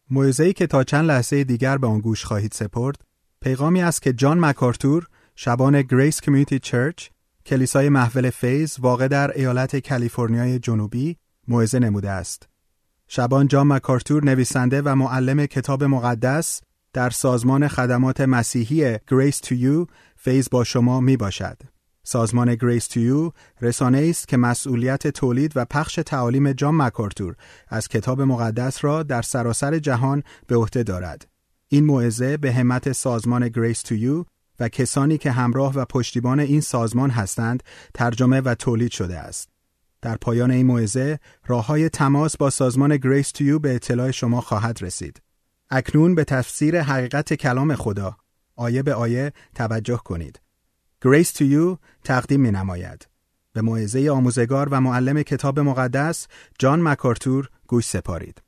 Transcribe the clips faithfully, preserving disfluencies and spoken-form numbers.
موعظه‌ای که تا چند لحظه دیگر به آن گوش خواهید سپرد، پیغامی است که جان مکارتور، شبان گریس کمیونیتی چرچ، کلیسای محول فیض واقع در ایالت کالیفرنیای جنوبی، موعظه نموده است. شبان جان مکارتور نویسنده و معلم کتاب مقدس در سازمان خدمات مسیحی Grace to You فیض با شما می باشد. سازمان Grace to You رسانه‌ای است که مسئولیت تولید و پخش تعالیم جان مکارتور از کتاب مقدس را در سراسر جهان به عهده دارد. این موعظه به همت سازمان Grace to You و کسانی که همراه و پشتیبان این سازمان هستند ترجمه و تولید شده است. در پایان این موعظه راه‌های تماس با سازمان Grace to You به اطلاع شما خواهد رسید. اکنون به تفسیر حقیقت کلام خدا آیه به آیه توجه کنید. Grace to You تقدیم می نماید. به موعظه آموزگار و معلم کتاب مقدس جان مکارتور گوش سپارید.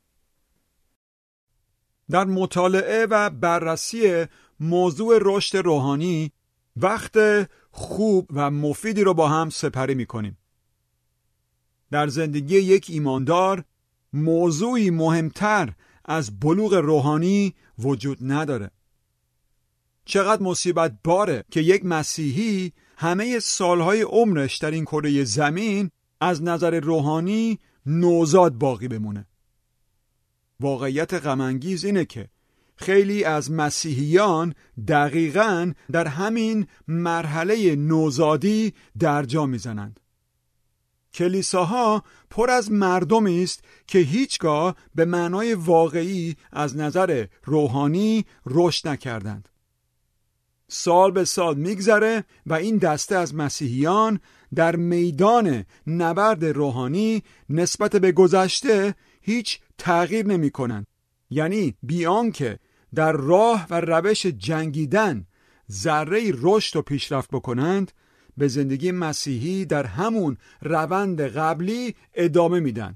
در مطالعه و بررسی موضوع رشد روحانی وقت خوب و مفیدی رو با هم سپری می کنیم. در زندگی یک ایماندار موضوعی مهمتر از بلوغ روحانی وجود نداره. چقدر مصیبت باره که یک مسیحی همه سالهای عمرش در این کره زمین از نظر روحانی نوزاد باقی بمونه. واقعیت غم انگیز اینه که خیلی از مسیحیان دقیقاً در همین مرحله نوزادی درجا میزنند. کلیساها پر از مردمی است که هیچگاه به معنای واقعی از نظر روحانی رشد نکردند. سال به سال میگذره و این دسته از مسیحیان در میدان نبرد روحانی نسبت به گذشته هیچ تغییر نمی کنند. یعنی بیان که در راه و روش جنگیدن ذره رشد و پیشرفت بکنند، به زندگی مسیحی در همون روند قبلی ادامه میدن.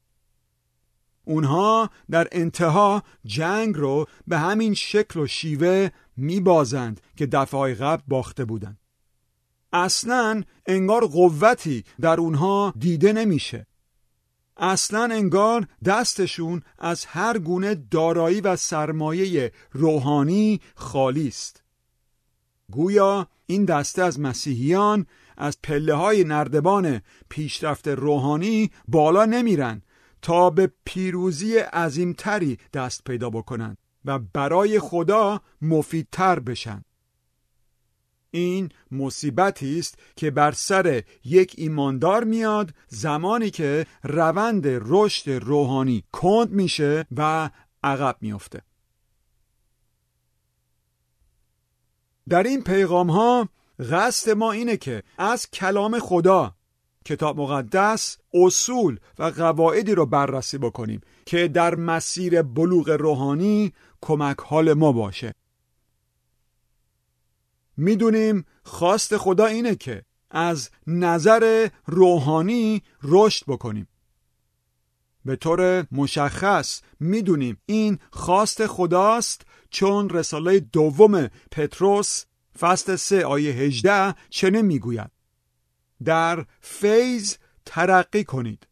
اونها در انتها جنگ رو به همین شکل و شیوه میبازند که دفعه قبل باخته بودند. اصلاً انگار قوتی در اونها دیده نمیشه. اصلاً انگار دستشون از هر گونه دارایی و سرمایه روحانی خالی است. گویا این دسته از مسیحیان از پله‌های نردبان پیشرفت روحانی بالا نمیرن تا به پیروزی عظیمتری دست پیدا بکنن و برای خدا مفیدتر بشن. این مصیبتی است که بر سر یک ایماندار میاد زمانی که روند رشد روحانی کند میشه و عقب میفته. در این پیغام ها قصد ما اینه که از کلام خدا، کتاب مقدس، اصول و قواعدی رو بررسی بکنیم که در مسیر بلوغ روحانی کمک حال ما باشه. میدونیم خواست خدا اینه که از نظر روحانی رشد بکنیم. به طور مشخص میدونیم این خواست خداست، چون رساله دوم پتروس فصل سه آیه هجده چنین میگوید: در فیض ترقی کنید.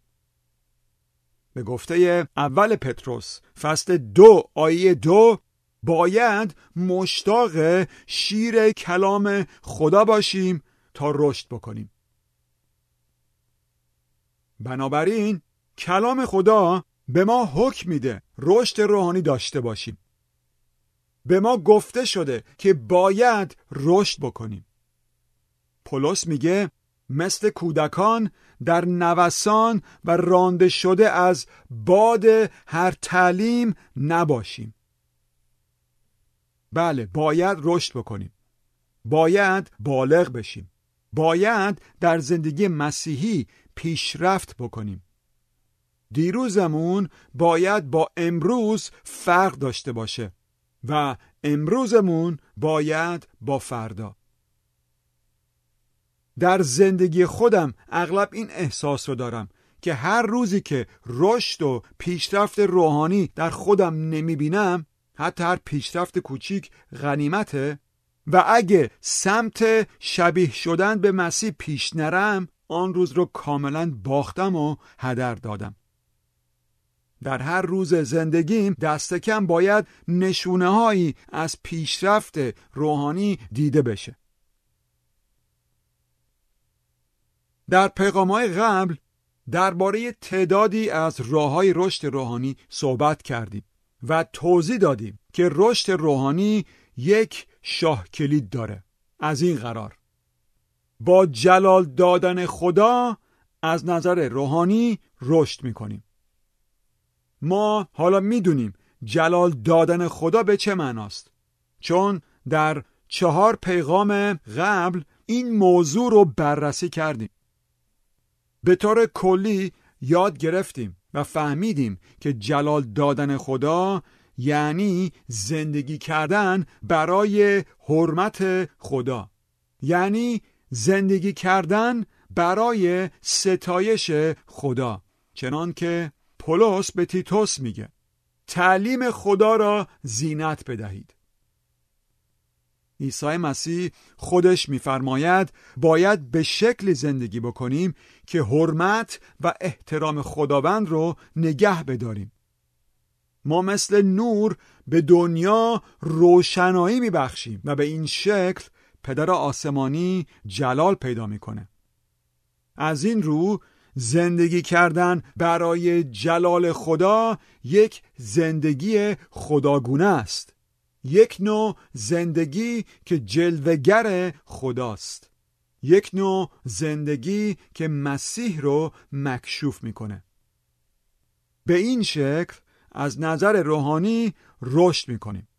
به گفته اول پتروس فصل دو آیه دو باید مشتاق شیر کلام خدا باشیم تا رشد بکنیم. بنابراین کلام خدا به ما حکم میده رشد روحانی داشته باشیم. به ما گفته شده که باید رشد بکنیم. پولس میگه مثل کودکان در نوسان و رانده شده از باد هر تعلیم نباشیم. بله، باید رشد بکنیم. باید بالغ بشیم. باید در زندگی مسیحی پیشرفت بکنیم. دیروزمون باید با امروز فرق داشته باشه و امروزمون باید با فردا. در زندگی خودم اغلب این احساس رو دارم که هر روزی که رشد و پیشرفت روحانی در خودم نمیبینم، حتی هر پیشرفت کوچیک غنیمته و اگه سمت شبیه شدن به مسیح پیش نرم، آن روز رو کاملا باختم و هدر دادم. در هر روز زندگیم دست کم باید نشونه هایی از پیشرفت روحانی دیده بشه. در پیغام‌های قبل درباره تعدادی از راه‌های رشد روحانی صحبت کردیم و توضیح دادیم که رشد روحانی یک شاه کلید داره. از این قرار با جلال دادن خدا از نظر روحانی رشد می‌کنیم. ما حالا می‌دونیم جلال دادن خدا به چه معناست، چون در چهار پیغام قبل این موضوع رو بررسی کردیم. به طور کلی یاد گرفتیم و فهمیدیم که جلال دادن خدا یعنی زندگی کردن برای حرمت خدا، یعنی زندگی کردن برای ستایش خدا، چنان که پولس به تیتوس میگه تعلیم خدا را زینت بدهید. عیسی مسیح خودش میفرماید باید به شکل زندگی بکنیم که حرمت و احترام خداوند رو نگه بداریم. ما مثل نور به دنیا روشنایی میبخشیم و به این شکل پدر آسمانی جلال پیدا میکنه. از این رو زندگی کردن برای جلال خدا یک زندگی خداگونه است، یک نوع زندگی که جلوه‌گر خداست، یک نوع زندگی که مسیح رو مکشوف میکنه. به این شکل از نظر روحانی رشد میکنیم.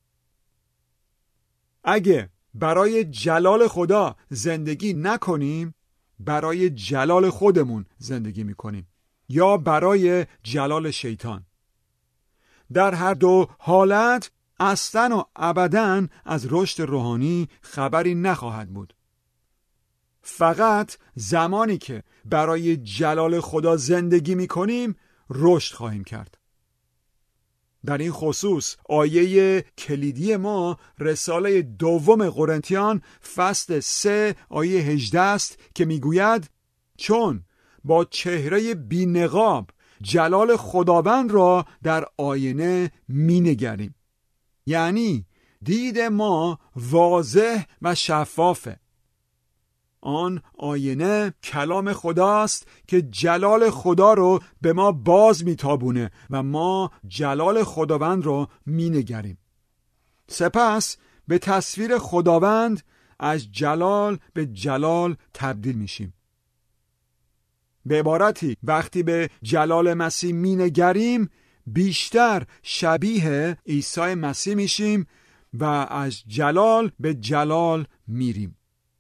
اگه برای جلال خدا زندگی نکنیم، برای جلال خودمون زندگی میکنیم یا برای جلال شیطان. در هر دو حالت اصلاً و ابداً از رشد روحانی خبری نخواهد بود. فقط زمانی که برای جلال خدا زندگی میکنیم رشد خواهیم کرد. در این خصوص آیه کلیدی ما رساله دوم قرنتیان فصل سه آیه هجده است که میگوید چون با چهره بی‌نقاب جلال خداوند را در آینه مینگریم. یعنی دید ما واضح و شفافه. آن آینه کلام خداست که جلال خدا رو به ما باز میتابونه و ما جلال خداوند رو مینگریم. سپس به تصویر خداوند از جلال به جلال تبدیل میشیم. به عبارتی وقتی به جلال مسیح مینگریم بیشتر شبیه عیسی مسیح میشیم و از جلال به جلال میریم.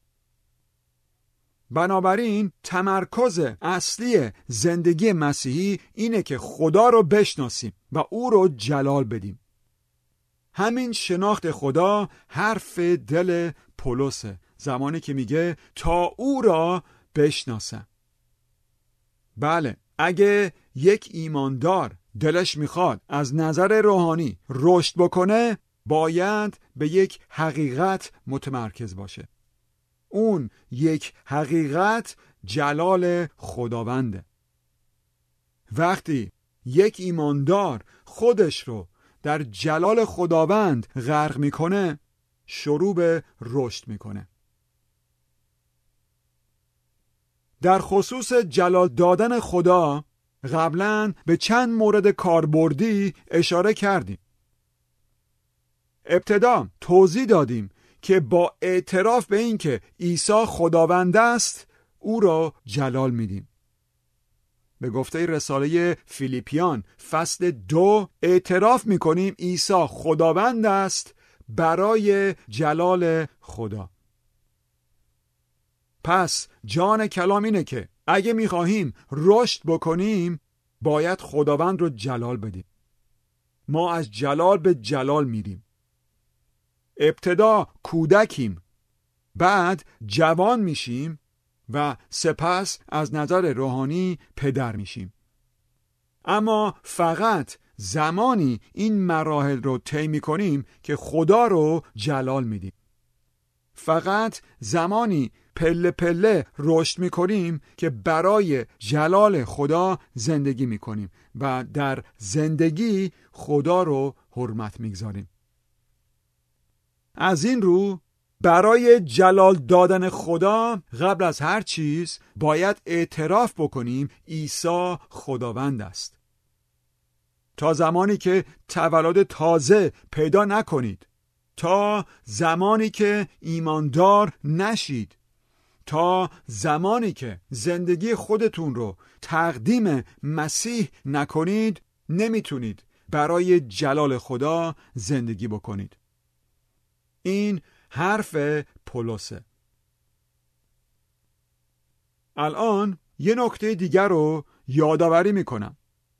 بنابراین تمرکز اصلی زندگی مسیحی اینه که خدا رو بشناسیم و او رو جلال بدیم. همین شناخت خدا حرف دل پولسه زمانی که میگه تا او را بشناسم. بله، اگه یک ایماندار دلش میخواد از نظر روحانی رشد بکنه باید به یک حقیقت متمرکز باشه. اون یک حقیقت جلال خداونده. وقتی یک ایماندار خودش رو در جلال خداوند غرق میکنه شروع به رشد میکنه. در خصوص جلال دادن خدا قبلا به چند مورد کاربردی اشاره کردیم. ابتدا توضیح دادیم که با اعتراف به این که عیسی خداوند است او را جلال میدیم. به گفته رساله فیلیپیان فصل دو اعتراف میکنیم عیسی خداوند است برای جلال خدا. پس جان کلام اینه که اگه میخواهیم رشد بکنیم باید خداوند رو جلال بدیم. ما از جلال به جلال میریم. ابتدا کودکیم، بعد جوان میشیم و سپس از نظر روحانی پدر میشیم. اما فقط زمانی این مراحل رو طی میکنیم که خدا رو جلال میدیم. فقط زمانی پله پله رشد میکنیم که برای جلال خدا زندگی میکنیم و در زندگی خدا رو حرمت میگذاریم. از این رو برای جلال دادن خدا قبل از هر چیز باید اعتراف بکنیم عیسی خداوند است. تا زمانی که تولد تازه پیدا نکنید، تا زمانی که ایماندار نشید، تا زمانی که زندگی خودتون رو تقدیم مسیح نکنید، نمیتونید برای جلال خدا زندگی بکنید. این حرف پولسه. الان یه نکته دیگر رو یادآوری میکنم.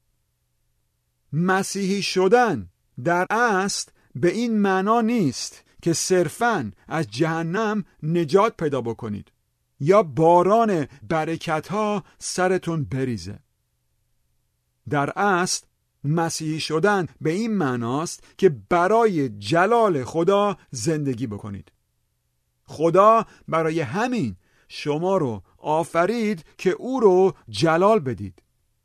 مسیحی شدن در اصل به این معنا نیست که صرفاً از جهنم نجات پیدا بکنید یا باران برکت‌ها سرتون بریزه. در اصل مسیحی شدن به این معناست که برای جلال خدا زندگی بکنید. خدا برای همین شما رو آفرید که او رو جلال بدید.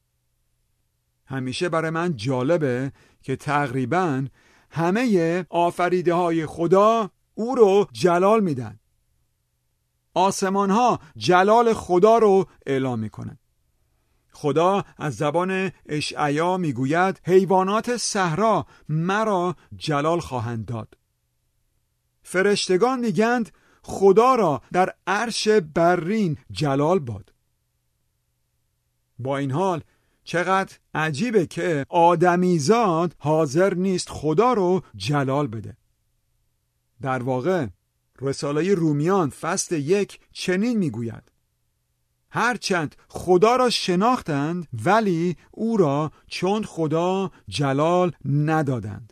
همیشه برای من جالبه که تقریباً همه آفریده های خدا او رو جلال میدن. آسمان ها جلال خدا رو اعلام میکنن. خدا از زبان اشعیا میگوید حیوانات صحرا مرا جلال خواهند داد. فرشتگان میگند خدا را در عرش برین جلال باد. با این حال چقدر عجیبه که آدمیزاد حاضر نیست خدا رو جلال بده. در واقع رساله رومیان فصل یک چنین میگوید: هرچند خدا را شناختند ولی او را چون خدا جلال ندادند.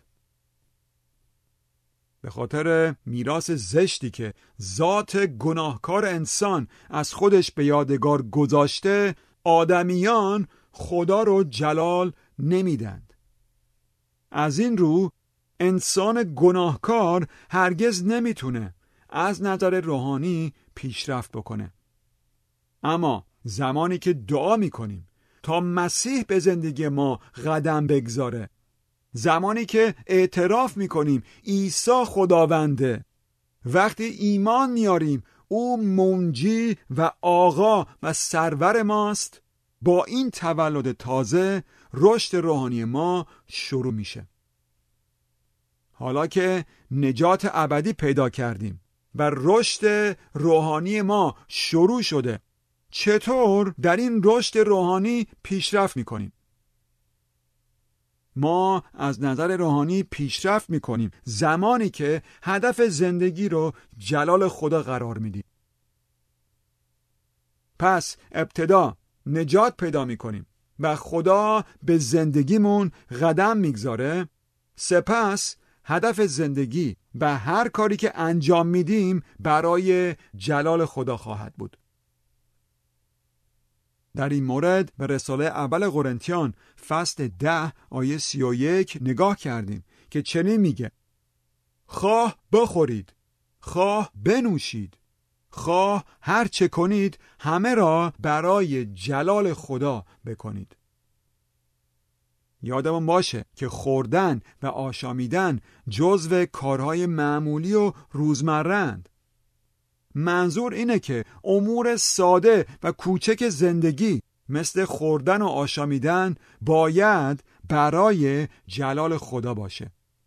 به خاطر میراث زشتی که ذات گناهکار انسان از خودش به یادگار گذاشته، آدمیان خدا رو جلال نمیدند. از این رو انسان گناهکار هرگز نمیتونه از نظر روحانی پیشرفت بکنه. اما زمانی که دعا میکنیم تا مسیح به زندگی ما قدم بگذاره، زمانی که اعتراف میکنیم عیسی خداونده، وقتی ایمان میاریم او منجی و آقا و سرور ماست، با این تولد تازه رشد روحانی ما شروع میشه. حالا که نجات ابدی پیدا کردیم و رشد روحانی ما شروع شده، چطور در این رشد روحانی پیشرفت میکنیم؟ ما از نظر روحانی پیشرفت میکنیم زمانی که هدف زندگی رو جلال خدا قرار میدیم. پس ابتدا نجات پیدا میکنیم و خدا به زندگیمون قدم میگذاره. سپس هدف زندگی و هر کاری که انجام میدیم برای جلال خدا خواهد بود. در این مورد به رساله اول قرنتیان فصل ده آیه سی و یک نگاه کردیم که چنین میگه: خواه بخورید، خواه بنوشید، خواه هر چه کنید همه را برای جلال خدا بکنید. یادمون باشه که خوردن و آشامیدن جزو کارهای معمولی و روزمره‌اند. منظور اینه که امور ساده و کوچک زندگی مثل خوردن و آشامیدن باید برای جلال خدا باشه.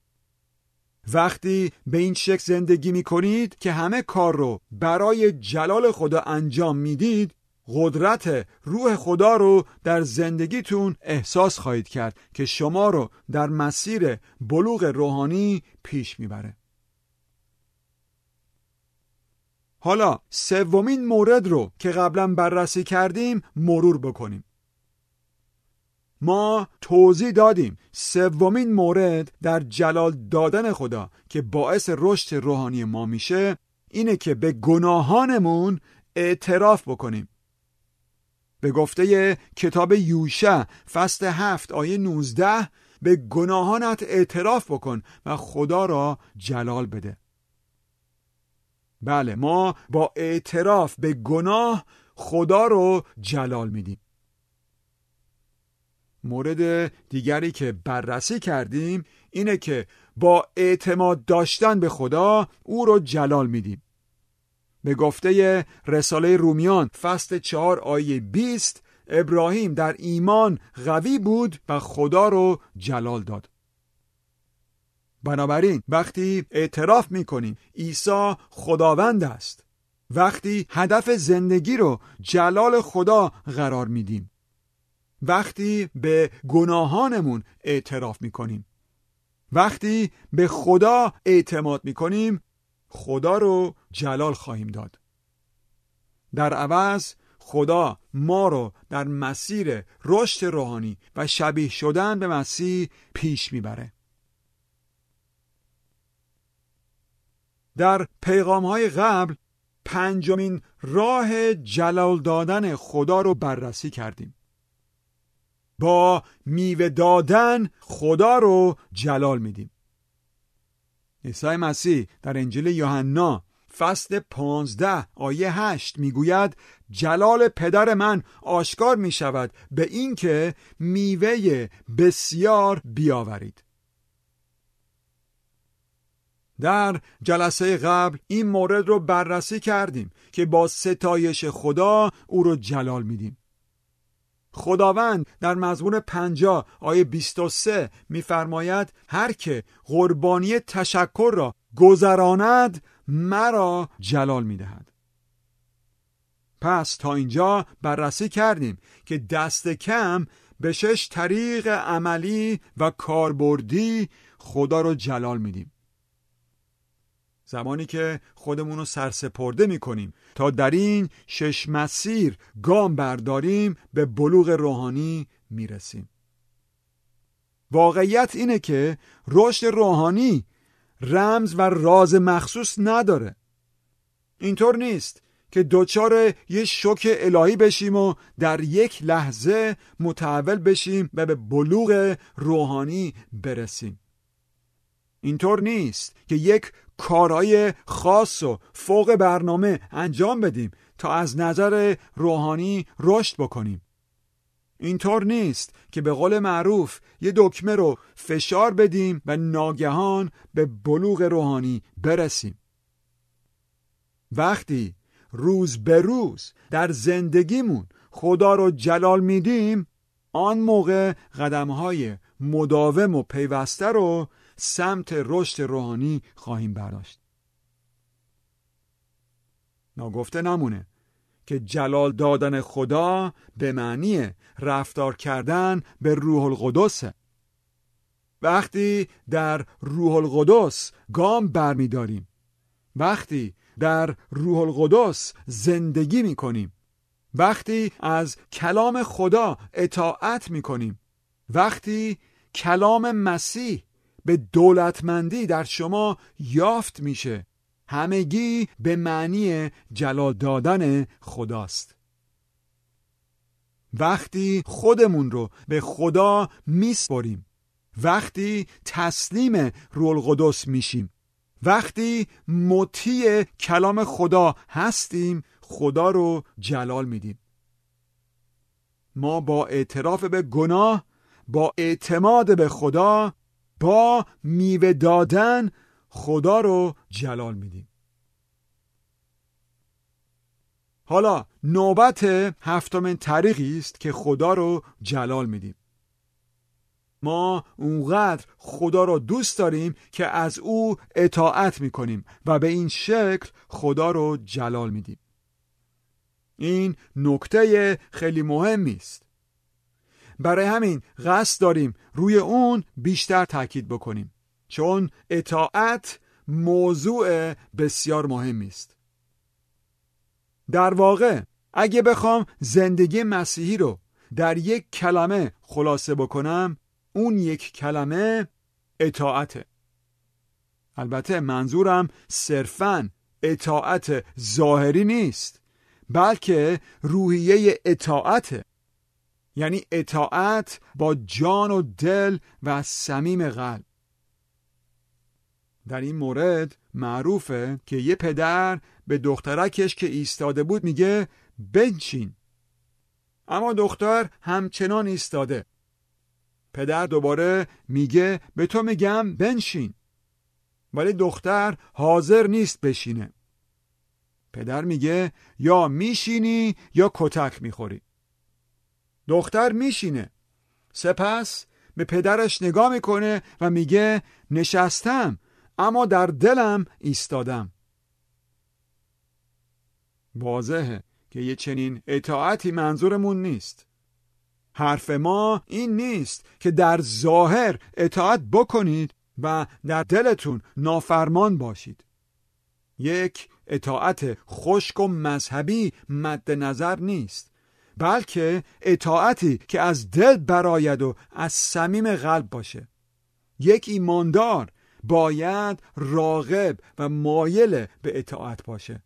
وقتی به این شکل زندگی می کنید که همه کار رو برای جلال خدا انجام میدید، قدرت روح خدا رو در زندگیتون احساس خواهید کرد که شما رو در مسیر بلوغ روحانی پیش میبره. حالا سومین مورد رو که قبلا بررسی کردیم مرور بکنیم. ما توضیح دادیم سومین مورد در جلال دادن خدا که باعث رشد روحانی ما میشه اینه که به گناهانمون اعتراف بکنیم. به گفته کتاب یوشع فصل هفت آیه نوزده به گناهانت اعتراف بکن و خدا را جلال بده. بله، ما با اعتراف به گناه خدا رو جلال میدیم. مورد دیگری که بررسی کردیم اینه که با اعتماد داشتن به خدا او رو جلال میدیم. به گفته رساله رومیان فصل چهار آیه بیست، ابراهیم در ایمان قوی بود و خدا رو جلال داد. بنابراین وقتی اعتراف میکنیم عیسی خداوند است، وقتی هدف زندگی رو جلال خدا قرار میدیم، وقتی به گناهانمون اعتراف میکنیم، وقتی به خدا اعتماد میکنیم، خدا رو جلال خواهیم داد. در عوض خدا ما رو در مسیر رشد روحانی و شبیه شدن به مسیح پیش میبره. در پیغام‌های قبل پنجمین راه جلال دادن خدا رو بررسی کردیم. با میوه دادن خدا رو جلال میدیم. عیسی مسیح در انجیل یوحنا فصل پانزده آیه هشت میگوید جلال پدر من آشکار میشود به این که میوه بسیار بیاورید. در جلسه قبل این مورد رو بررسی کردیم که با ستایش خدا او رو جلال میدیم. خداوند در مزمور پنجاه آیه بیست و سه میفرماید هر که قربانی تشکر را گذراند مرا جلال میدهد. پس تا اینجا بررسی کردیم که دست کم به شش طریق عملی و کاربردی خدا رو جلال میدیم. زمانی که خودمون رو سرسپرده میکنیم تا در این شش مسیر گام برداریم به بلوغ روحانی میرسیم. واقعیت اینه که رشد روحانی رمز و راز مخصوص نداره. اینطور نیست که دوچار یه شوک الهی بشیم و در یک لحظه متحول بشیم و به بلوغ روحانی برسیم. اینطور نیست که یک کارهای خاص و فوق برنامه انجام بدیم تا از نظر روحانی رشد بکنیم. اینطور نیست که به قول معروف یه دکمه رو فشار بدیم و ناگهان به بلوغ روحانی برسیم. وقتی روز به روز در زندگیمون خدا رو جلال میدیم، آن موقع قدم‌های مداوم و پیوسته رو سمت رشد روحانی خواهیم برداشت. ناگفته نمونه که جلال دادن خدا به معنی رفتار کردن به روح القدسه. وقتی در روح القدس گام برمی داریم، وقتی در روح القدس زندگی می کنیم، وقتی از کلام خدا اطاعت می کنیم، وقتی کلام مسیح به دولتمندی در شما یافت میشه، همگی به معنی جلال دادن خداست. وقتی خودمون رو به خدا میسپاریم، وقتی تسلیم روح القدس میشیم، وقتی مطیع کلام خدا هستیم، خدا رو جلال میدیم. ما با اعتراف به گناه، با اعتماد به خدا، با میوه دادن خدا رو جلال میدیم. حالا نوبت هفتمین طریقی است که خدا رو جلال میدیم. ما اونقدر خدا رو دوست داریم که از او اطاعت میکنیم و به این شکل خدا رو جلال میدیم. این نکته خیلی مهمی است. برای همین قصد داریم روی اون بیشتر تاکید بکنیم، چون اطاعت موضوع بسیار مهمی است. در واقع اگه بخوام زندگی مسیحی رو در یک کلمه خلاصه بکنم، اون یک کلمه اطاعته. البته منظورم صرفاً اطاعت ظاهری نیست، بلکه روحیه اطاعته. یعنی اطاعت با جان و دل و صمیم قلب. در این مورد معروفه که یه پدر به دخترکش که ایستاده بود میگه بنشین، اما دختر همچنان ایستاده. پدر دوباره میگه به تو میگم بنشین، ولی دختر حاضر نیست بشینه. پدر میگه یا میشینی یا کتک میخوری. دختر میشینه، سپس به پدرش نگاه میکنه و میگه نشستم اما در دلم ایستادم. واضحه که یه چنین اطاعتی منظورمون نیست. حرف ما این نیست که در ظاهر اطاعت بکنید و در دلتون نافرمان باشید. یک اطاعت خشک و مذهبی مد نظر نیست، بلکه اطاعتی که از دل براید و از صمیم قلب باشه. یک ایماندار باید راغب و مایل به اطاعت باشه.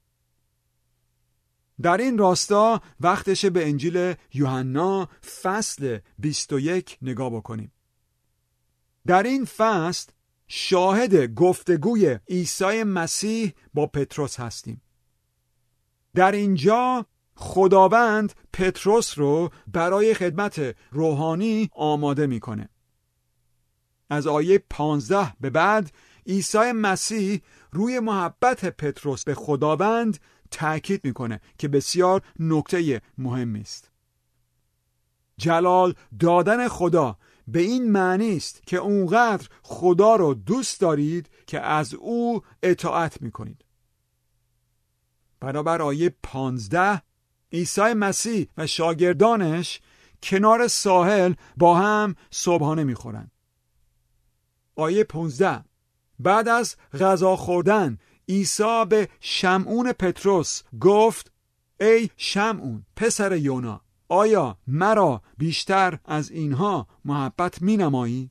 در این راستا وقتش به انجیل یوحنا فصل بیست و یک نگاه بکنیم. در این فصل شاهد گفتگوی عیسی مسیح با پتروس هستیم. در اینجا خداوند پتروس رو برای خدمت روحانی آماده میکنه. از آیه پانزده به بعد عیسی مسیح روی محبت پتروس به خداوند تأکید میکنه که بسیار نکته مهمی است. جلال دادن خدا به این معنی است که اونقدر خدا رو دوست دارید که از او اطاعت میکنید. بنابر آیه پانزده عیسی مسیح و شاگردانش کنار ساحل با هم صبحانه میخورن. آیه پانزده بعد از غذا خوردن عیسی به شمعون پتروس گفت ای شمعون پسر یونا، آیا مرا بیشتر از اینها محبت می نمایی؟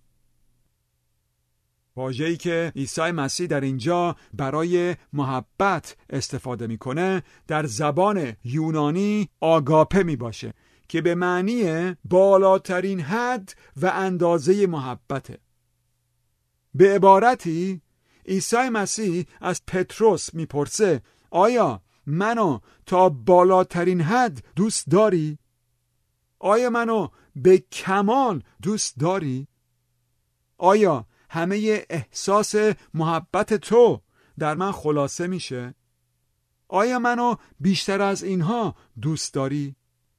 واژه‌ای که عیسی مسیح در اینجا برای محبت استفاده میکنه در زبان یونانی آگاپه می باشه که به معنی بالاترین حد و اندازه محبته. به عبارتی عیسی مسیح از پتروس میپرسه آیا منو تا بالاترین حد دوست داری؟ آیا منو به کمال دوست داری؟ آیا همه احساس محبت تو در من خلاصه میشه؟ آیا منو بیشتر از اینها دوست داری؟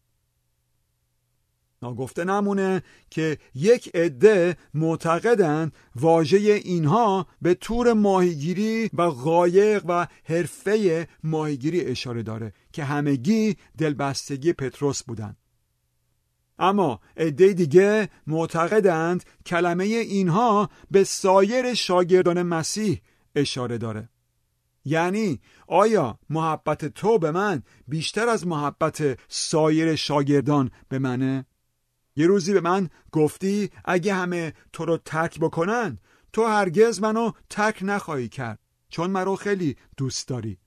ناگفته نمونه که یک عده معتقدند واژه اینها به تور ماهیگیری و قایق و حرفه ماهیگیری اشاره داره که همگی دلبستگی پتروس بودند. اما عده دیگه معتقدند کلمه اینها به سایر شاگردان مسیح اشاره داره. یعنی آیا محبت تو به من بیشتر از محبت سایر شاگردان به منه؟ یه روزی به من گفتی اگه همه تو رو ترک بکنن تو هرگز منو ترک نخواهی کرد چون من رو خیلی دوست داری.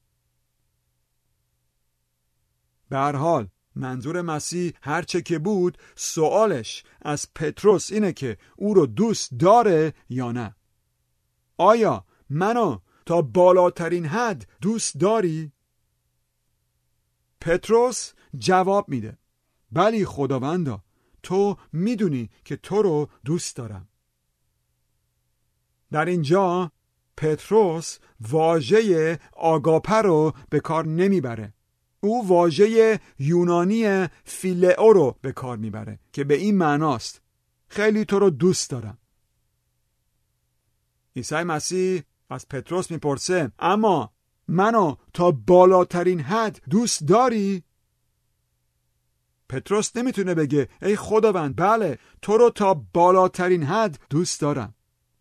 به هر حال منظور مسیح هرچه که بود سوالش از پتروس اینه که او رو دوست داره یا نه. آیا منو تا بالاترین حد دوست داری؟ پتروس جواب میده بلی خداوندا، تو میدونی که تو رو دوست دارم. در اینجا پتروس واژه آگاپه رو به کار نمیبره. او واژه یونانی فیلئو رو به کار میبره که به این معناست خیلی تو رو دوست دارم. عیسی مسیح از پتروس میپرسه اما منو تا بالاترین حد دوست داری؟ پتروس نمیتونه بگه ای خداوند بله تو رو تا بالاترین حد دوست دارم.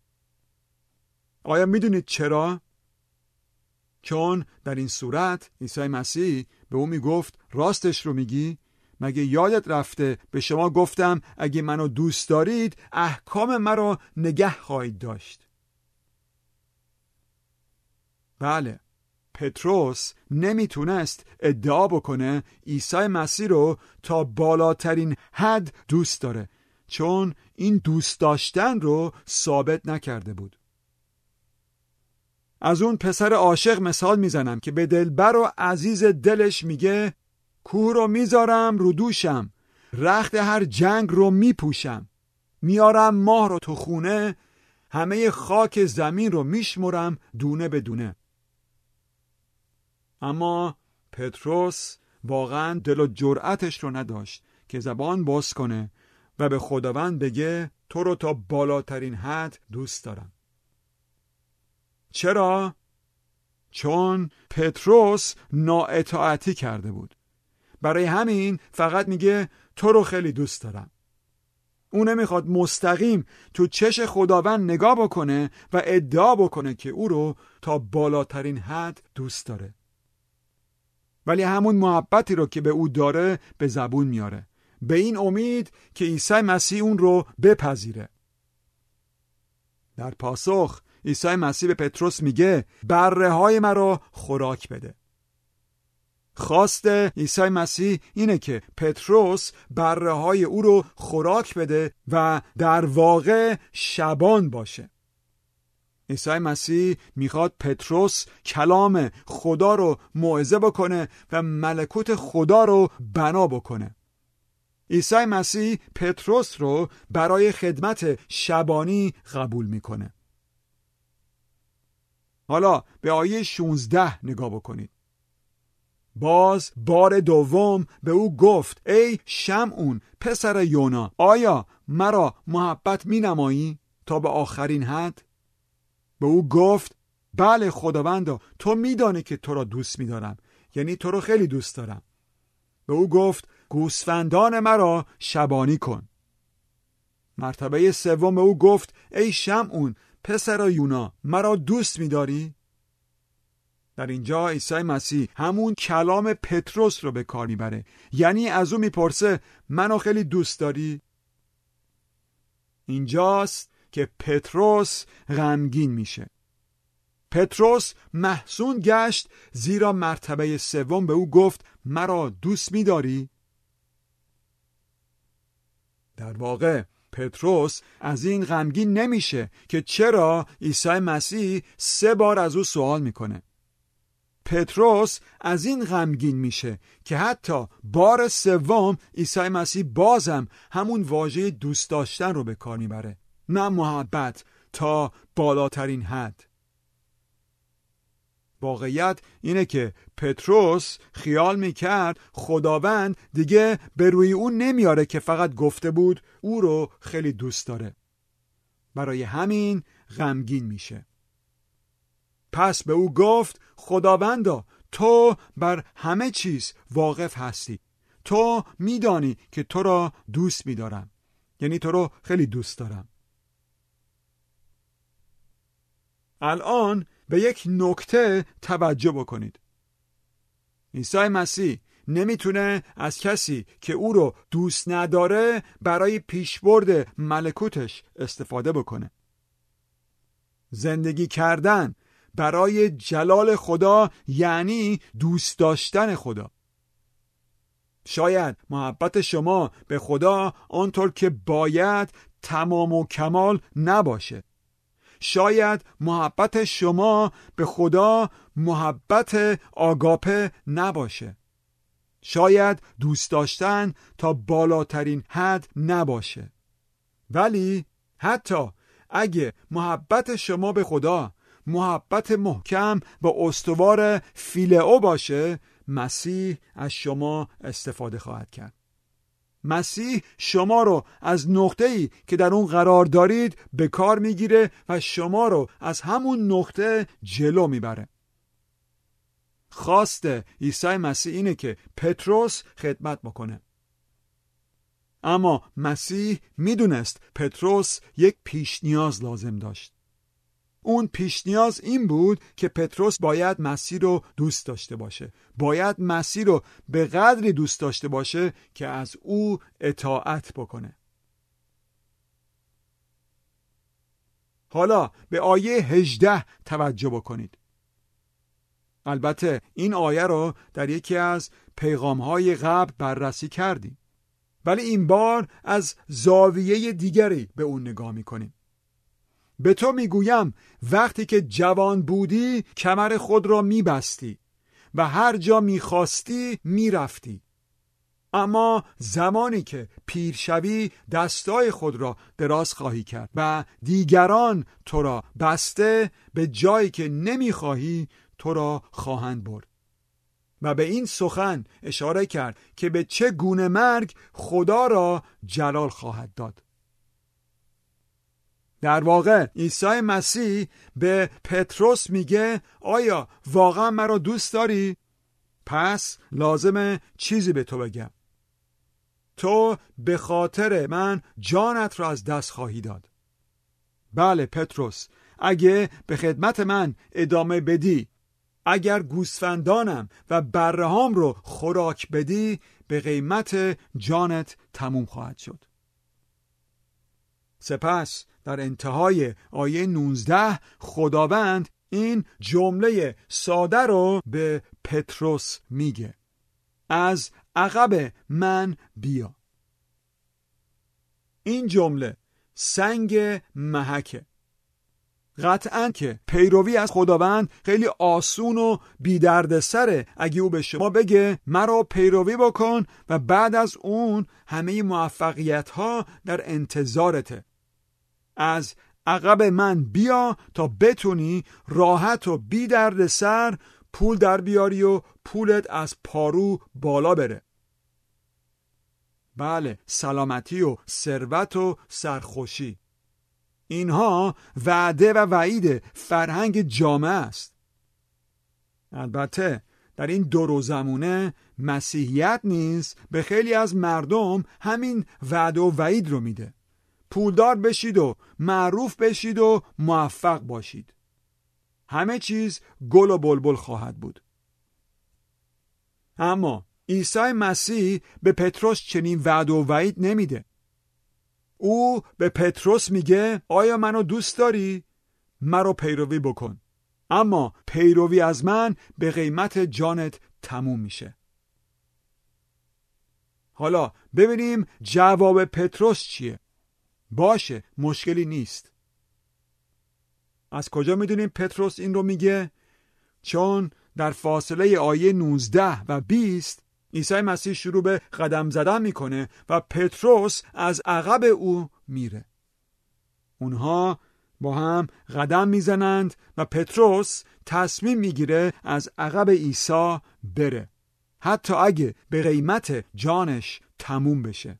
آیا میدونید چرا؟ چون در این صورت عیسی مسیح به او میگفت راستش رو میگی؟ مگه یادت رفته به شما گفتم اگه منو دوست دارید احکام مرا نگه خواهید داشت؟ بله، پتروس نمیتونست ادعا بکنه عیسی مسیح رو تا بالاترین حد دوست داره چون این دوست داشتن رو ثابت نکرده بود. از اون پسر عاشق مثال میزنم که به دلبر و عزیز دلش میگه کوه رو میذارم رو دوشم، رخت هر جنگ رو میپوشم، میارم ماه رو تو خونه، همه خاک زمین رو میشمرم دونه به دونه. اما پتروس واقعا دل و جرأتش رو نداشت که زبان باز کنه و به خداوند بگه تو رو تا بالاترین حد دوست دارم. چرا؟ چون پتروس نااطاعتی کرده بود. برای همین فقط میگه تو رو خیلی دوست دارم. اون نمیخواد مستقیم تو چش خداوند نگاه بکنه و ادعا بکنه که او رو تا بالاترین حد دوست داره. ولی همون محبتی رو که به او داره به زبون میاره، به این امید که عیسی مسیح اون رو بپذیره. در پاسخ عیسی مسیح به پتروس میگه بره های مرا خوراک بده. خواست عیسی مسیح اینه که پتروس بره های او رو خوراک بده و در واقع شبان باشه. عیسی مسیح میخواد پتروس کلام خدا رو موعظه بکنه و ملکوت خدا رو بنا بکنه. عیسی مسیح پتروس رو برای خدمت شبانی قبول میکنه. حالا به آیه شانزده نگاه بکنید. باز بار دوم به او گفت ای شمعون پسر یونا، آیا مرا محبت می نمایی تا به آخرین حد؟ به او گفت بله خداوندا، تو میدانی که تو را دوست می‌دارم، یعنی تو رو خیلی دوست دارم. به او گفت گوسفندان مرا شبانی کن. مرتبه سوم به او گفت ای شمعون پسر یونا، مرا دوست می‌داری؟ در اینجا عیسی مسیح همون کلام پتروس رو به کار میبره، یعنی از او میپرسه منو خیلی دوست داری؟ اینجاست که پتروس غمگین میشه. پتروس محزون گشت زیرا مرتبه سوم به او گفت مرا دوست می‌داری؟ در واقع پتروس از این غمگین نمیشه که چرا عیسی مسیح سه بار از او سوال میکنه. پتروس از این غمگین میشه که حتی بار سوم عیسی مسیح بازم همون واژه دوست داشتن رو به کار میبره، نه محبت تا بالاترین حد. واقعیت اینه که پتروس خیال میکرد خداوند دیگه به روی اون نمیاره که فقط گفته بود او رو خیلی دوست داره. برای همین غمگین میشه. پس به او گفت خداوندا، تو بر همه چیز واقف هستی. تو میدانی که تو را دوست میدارم. یعنی تو رو خیلی دوست دارم. الان به یک نکته توجه بکنید. عیسی مسیح نمیتونه از کسی که او رو دوست نداره برای پیشبرد ملکوتش استفاده بکنه. زندگی کردن برای جلال خدا یعنی دوست داشتن خدا. شاید محبت شما به خدا آنطور که باید تمام و کمال نباشه. شاید محبت شما به خدا محبت آگاپه نباشه. شاید دوست داشتن تا بالاترین حد نباشه. ولی حتی اگه محبت شما به خدا محبت محکم با استوار فیلئو باشه، مسیح از شما استفاده خواهد کرد. مسیح شما رو از نقطه‌ای که در اون قرار دارید به کار میگیره و شما رو از همون نقطه جلو میبره. خواست عیسی مسیح اینه که پتروس خدمت بکنه. اما مسیح میدونست پتروس یک پیش نیاز لازم داشت. اون پیش نیاز این بود که پتروس باید مسیح رو دوست داشته باشه. باید مسیح رو به قدری دوست داشته باشه که از او اطاعت بکنه. حالا به آیه هجده توجه بکنید. البته این آیه رو در یکی از پیغام‌های قبل بررسی کردیم، ولی این بار از زاویه دیگری به اون نگاه می‌کنیم. به تو میگویم وقتی که جوان بودی کمر خود را میبستی و هر جا میخواستی میرفتی، اما زمانی که پیر شوی دستای خود را دراز خواهی کرد و دیگران تو را بسته به جایی که نمیخواهی تو را خواهند برد. و به این سخن اشاره کرد که به چه گونه مرگ خدا را جلال خواهد داد. در واقع عیسی مسیح به پتروس میگه آیا واقعا مرا دوست داری؟ پس لازمه چیزی به تو بگم. تو به خاطر من جانت را از دست خواهی داد. بله پتروس، اگه به خدمت من ادامه بدی، اگر گوسفندانم و برهام رو خوراک بدی، به قیمت جانت تموم خواهد شد. سپس در انتهای آیه نوزده خداوند این جمله ساده رو به پتروس میگه: از عقب من بیا. این جمله سنگ محکه. قطعاً که پیروی از خداوند خیلی آسون و بی دردسره اگه او به شما بگه مرا پیروی بکن و بعد از اون همه موفقیت ها در انتظارته. از عقب من بیا تا بتونی راحت و بی دردسر پول در بیاری و پولت از پارو بالا بره. بله، سلامتی و ثروت و سرخوشی، اینها وعده و وعید فرهنگ جامعه است. البته در این دور و زمونه مسیحیت نیز به خیلی از مردم همین وعده و وعید رو میده: پولدار بشید و معروف بشید و موفق باشید. همه چیز گل و بلبل خواهد بود. اما عیسی مسیح به پتروس چنین وعده و وعید نمیده. او به پتروس میگه آیا منو دوست داری؟ مرا پیروی بکن، اما پیروی از من به قیمت جانت تموم میشه. حالا ببینیم جواب پتروس چیه. باشه، مشکلی نیست. از کجا میدونیم پتروس این رو میگه؟ چون در فاصله آیه نوزده و بیست عیسی مسیح شروع به قدم زدن میکنه و پتروس از عقب او میره. اونها با هم قدم میزنند و پتروس تصمیم میگیره از عقب عیسی بره، حتی اگه به قیمت جانش تموم بشه.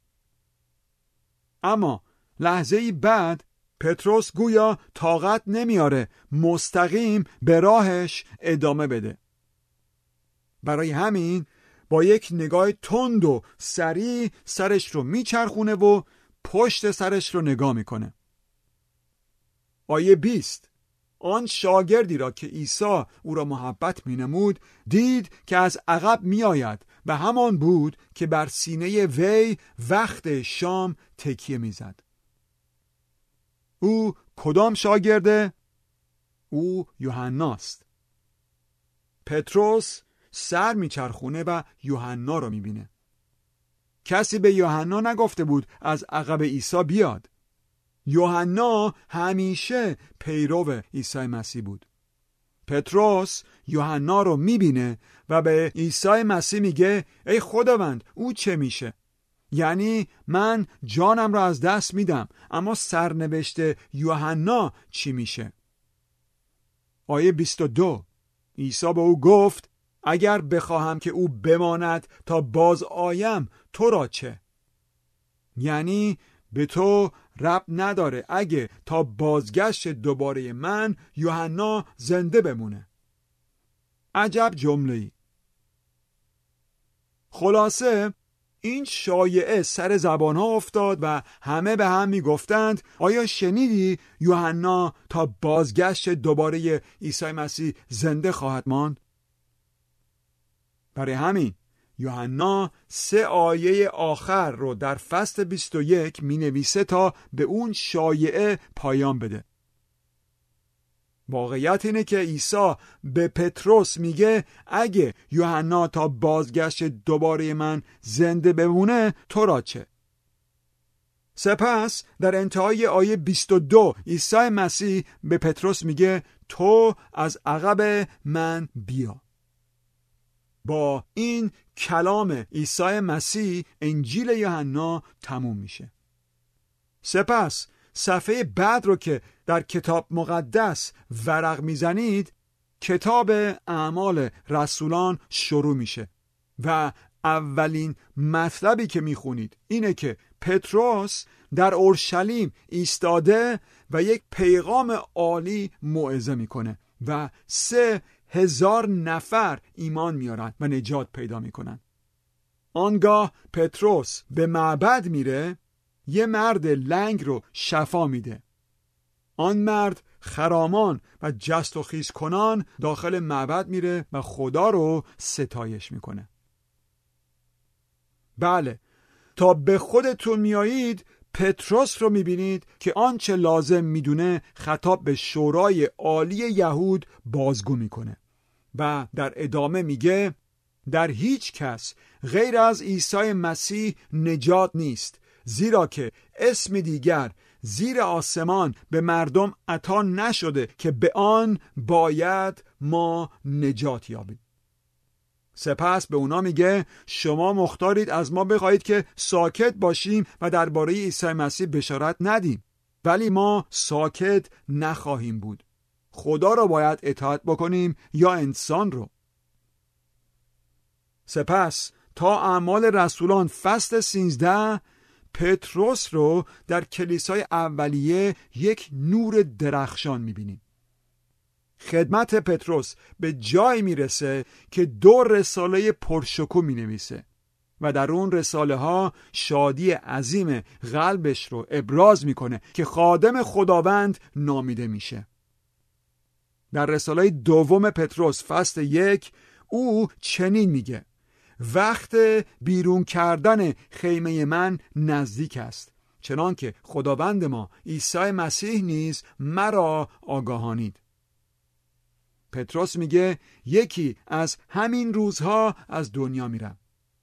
اما لحظه ای بعد پتروس گویا طاقت نمیاره مستقیم به راهش ادامه بده. برای همین با یک نگاه تند و سریع سرش رو میچرخونه و پشت سرش رو نگاه میکنه. آیه بیست: آن شاگردی را که عیسی او را محبت مینمود دید که از عقب میآید و همان بود که بر سینه وی وقت شام تکیه میزد. او کدام شاگرده؟ او یوحناست. پتروس سر میچرخونه و یوحنا رو میبینه. کسی به یوحنا نگفته بود از عقب عیسی بیاد. یوحنا همیشه پیرو عیسی مسیح بود. پتروس یوحنا رو میبینه و به عیسی مسیح میگه ای خداوند، او چه میشه؟ یعنی من جانم را از دست میدم، اما سرنوشت یوحنا چی میشه؟ آیه بیست و دو: عیسی به او گفت اگر بخواهم که او بماند تا باز آیم تو را چه؟ یعنی به تو ربط نداره اگه تا بازگشت دوباره من یوحنا زنده بمونه. عجب جمله‌ای. خلاصه این شایعه سر زبان ها افتاد و همه به هم می گفتند آیا شنیدی یوحنا تا بازگشت دوباره عیسی مسیح زنده خواهد ماند؟ برای همین یوحنا سه آیه آخر رو در فصل بیست و یک می نویسه تا به اون شایعه پایان بده. واقعیت اینه که عیسی به پتروس میگه اگه یوحنا تا بازگشت دوباره من زنده بمونه تو را چه؟ سپس در انتهای آیه بیست و دو عیسی مسیح به پتروس میگه تو از عقب من بیا. با این کلام عیسی مسیح انجیل یوحنا تموم میشه. سپس صفحه بعد رو که در کتاب مقدس ورق میزنید کتاب اعمال رسولان شروع میشه و اولین مطلبی که میخونید اینه که پتروس در اورشلیم ایستاده و یک پیغام عالی موعظه میکنه و سه هزار نفر ایمان میارن و نجات پیدا میکنن. آنگاه پتروس به معبد میره، یه مرد لنگ رو شفا میده. آن مرد خرامان و جست و خیز کنان داخل معبد میره و خدا رو ستایش میکنه. بله، تا به خودتون میایید پتروس رو میبینید که آنچه لازم میدونه خطاب به شورای عالی یهود بازگو میکنه و در ادامه میگه در هیچ کس غیر از عیسی مسیح نجات نیست، زیرا که اسم دیگر زیر آسمان به مردم عطا نشده که به آن باید ما نجات یابیم. سپس به اونا میگه شما مختارید از ما بخواهید که ساکت باشیم و درباره عیسی مسیح بشارت ندیم، ولی ما ساکت نخواهیم بود. خدا رو باید اطاعت بکنیم یا انسان رو. سپس تا اعمال رسولان فصل سیزده پتروس رو در کلیسای اولیه یک نور درخشان میبینیم. خدمت پتروس به جای میرسه که دو رساله پرشکوه مینویسه و در اون رساله ها شادی عظیم قلبش رو ابراز میکنه که خادم خداوند نامیده میشه. در رساله دوم پتروس فصل یک او چنین میگه: وقت بیرون کردن خیمه من نزدیک است، چنان که خداوند ما عیسی مسیح نیز مرا آگاهانید. پتروس میگه یکی از همین روزها از دنیا میرم.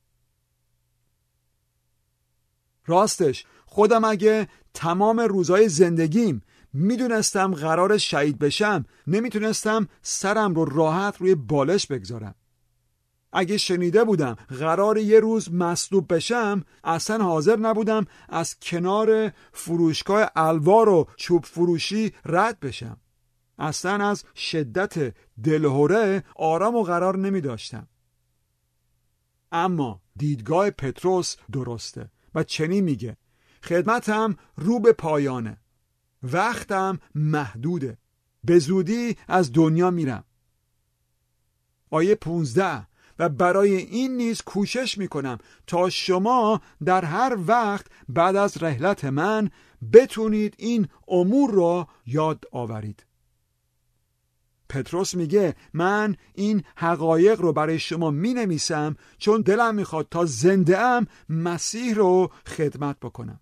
راستش خودم اگه تمام روزهای زندگیم میدونستم قرار شهید بشم، نمیتونستم سرم رو راحت روی بالش بگذارم. اگه شنیده بودم قرار یه روز مصلوب بشم، اصلا حاضر نبودم از کنار فروشگاه الوار و چوب فروشی رد بشم. اصلا از شدت دلهره آرام و قرار نمی داشتم. اما دیدگاه پتروس درسته و چنین میگه: خدمتم رو به پایانه، وقتم محدوده، به زودی از دنیا میرم. آیه پونزده: و برای این نیز کوشش میکنم تا شما در هر وقت بعد از رحلت من بتونید این امور را یاد آورید. پتروس میگه من این حقایق رو برای شما می نویسم چون دلم میخواد تا زنده ام مسیح رو خدمت بکنم.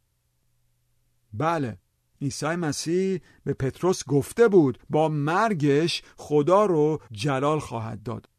بله، عیسی مسیح به پتروس گفته بود با مرگش خدا رو جلال خواهد داد.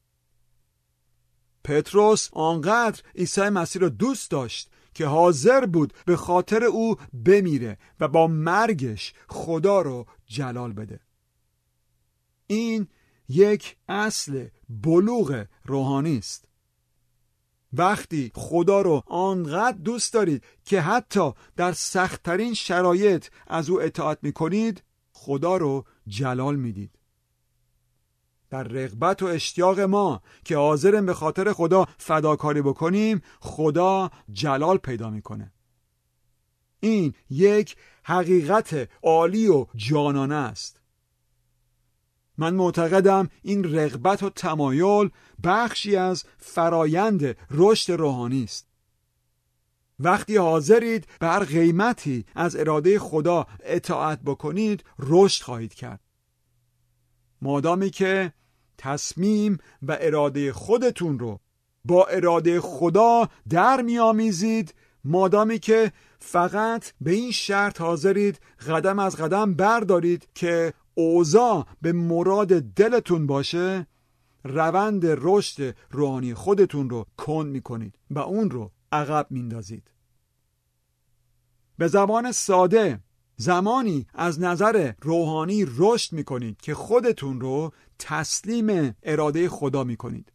پتروس آنقدر عیسی مسیح رو دوست داشت که حاضر بود به خاطر او بمیره و با مرگش خدا رو جلال بده. این یک اصل بلوغ روحانی است. وقتی خدا رو آنقدر دوست دارید که حتی در سخت‌ترین شرایط از او اطاعت می‌کنید، خدا رو جلال میدید. در رغبت و اشتیاق ما که حاضریم به خاطر خدا فداکاری بکنیم، خدا جلال پیدا میکنه. این یک حقیقت عالی و جانانه است. من معتقدم این رغبت و تمایل بخشی از فرایند رشد روحانی است. وقتی حاضرید به هر قیمتی از اراده خدا اطاعت بکنید، رشد خواهید کرد. مادامی که تصمیم و اراده خودتون رو با اراده خدا در میامیزید، مادامی که فقط به این شرط حاضرید قدم از قدم بردارید که اوضاع به مراد دلتون باشه، روند رشد روحانی خودتون رو کند میکنید و اون رو عقب میندازید. به زبان ساده، زمانی از نظر روحانی رشد میکنید که خودتون رو تسلیم اراده خدا میکنید.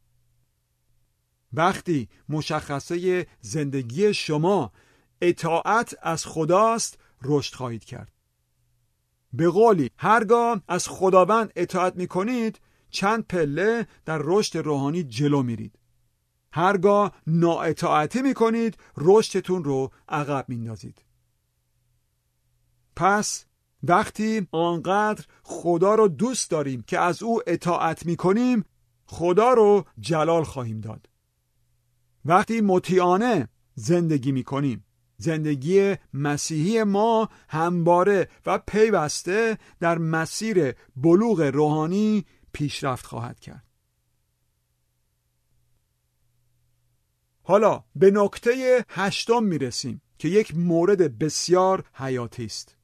وقتی مشخصه زندگی شما اطاعت از خداست، رشد خواهید کرد. به قولی هرگاه از خداوند اطاعت میکنید، چند پله در رشد روحانی جلو میرید. هرگاه نااطاعتی میکنید، رشدتون رو عقب میندازید. پس وقتی آنقدر خدا رو دوست داریم که از او اطاعت میکنیم، خدا رو جلال خواهیم داد. وقتی مطیعانه زندگی میکنیم، زندگی مسیحی ما همواره و پیوسته در مسیر بلوغ روحانی پیشرفت خواهد کرد. حالا به نکته هشتم میرسیم که یک مورد بسیار حیاتی است.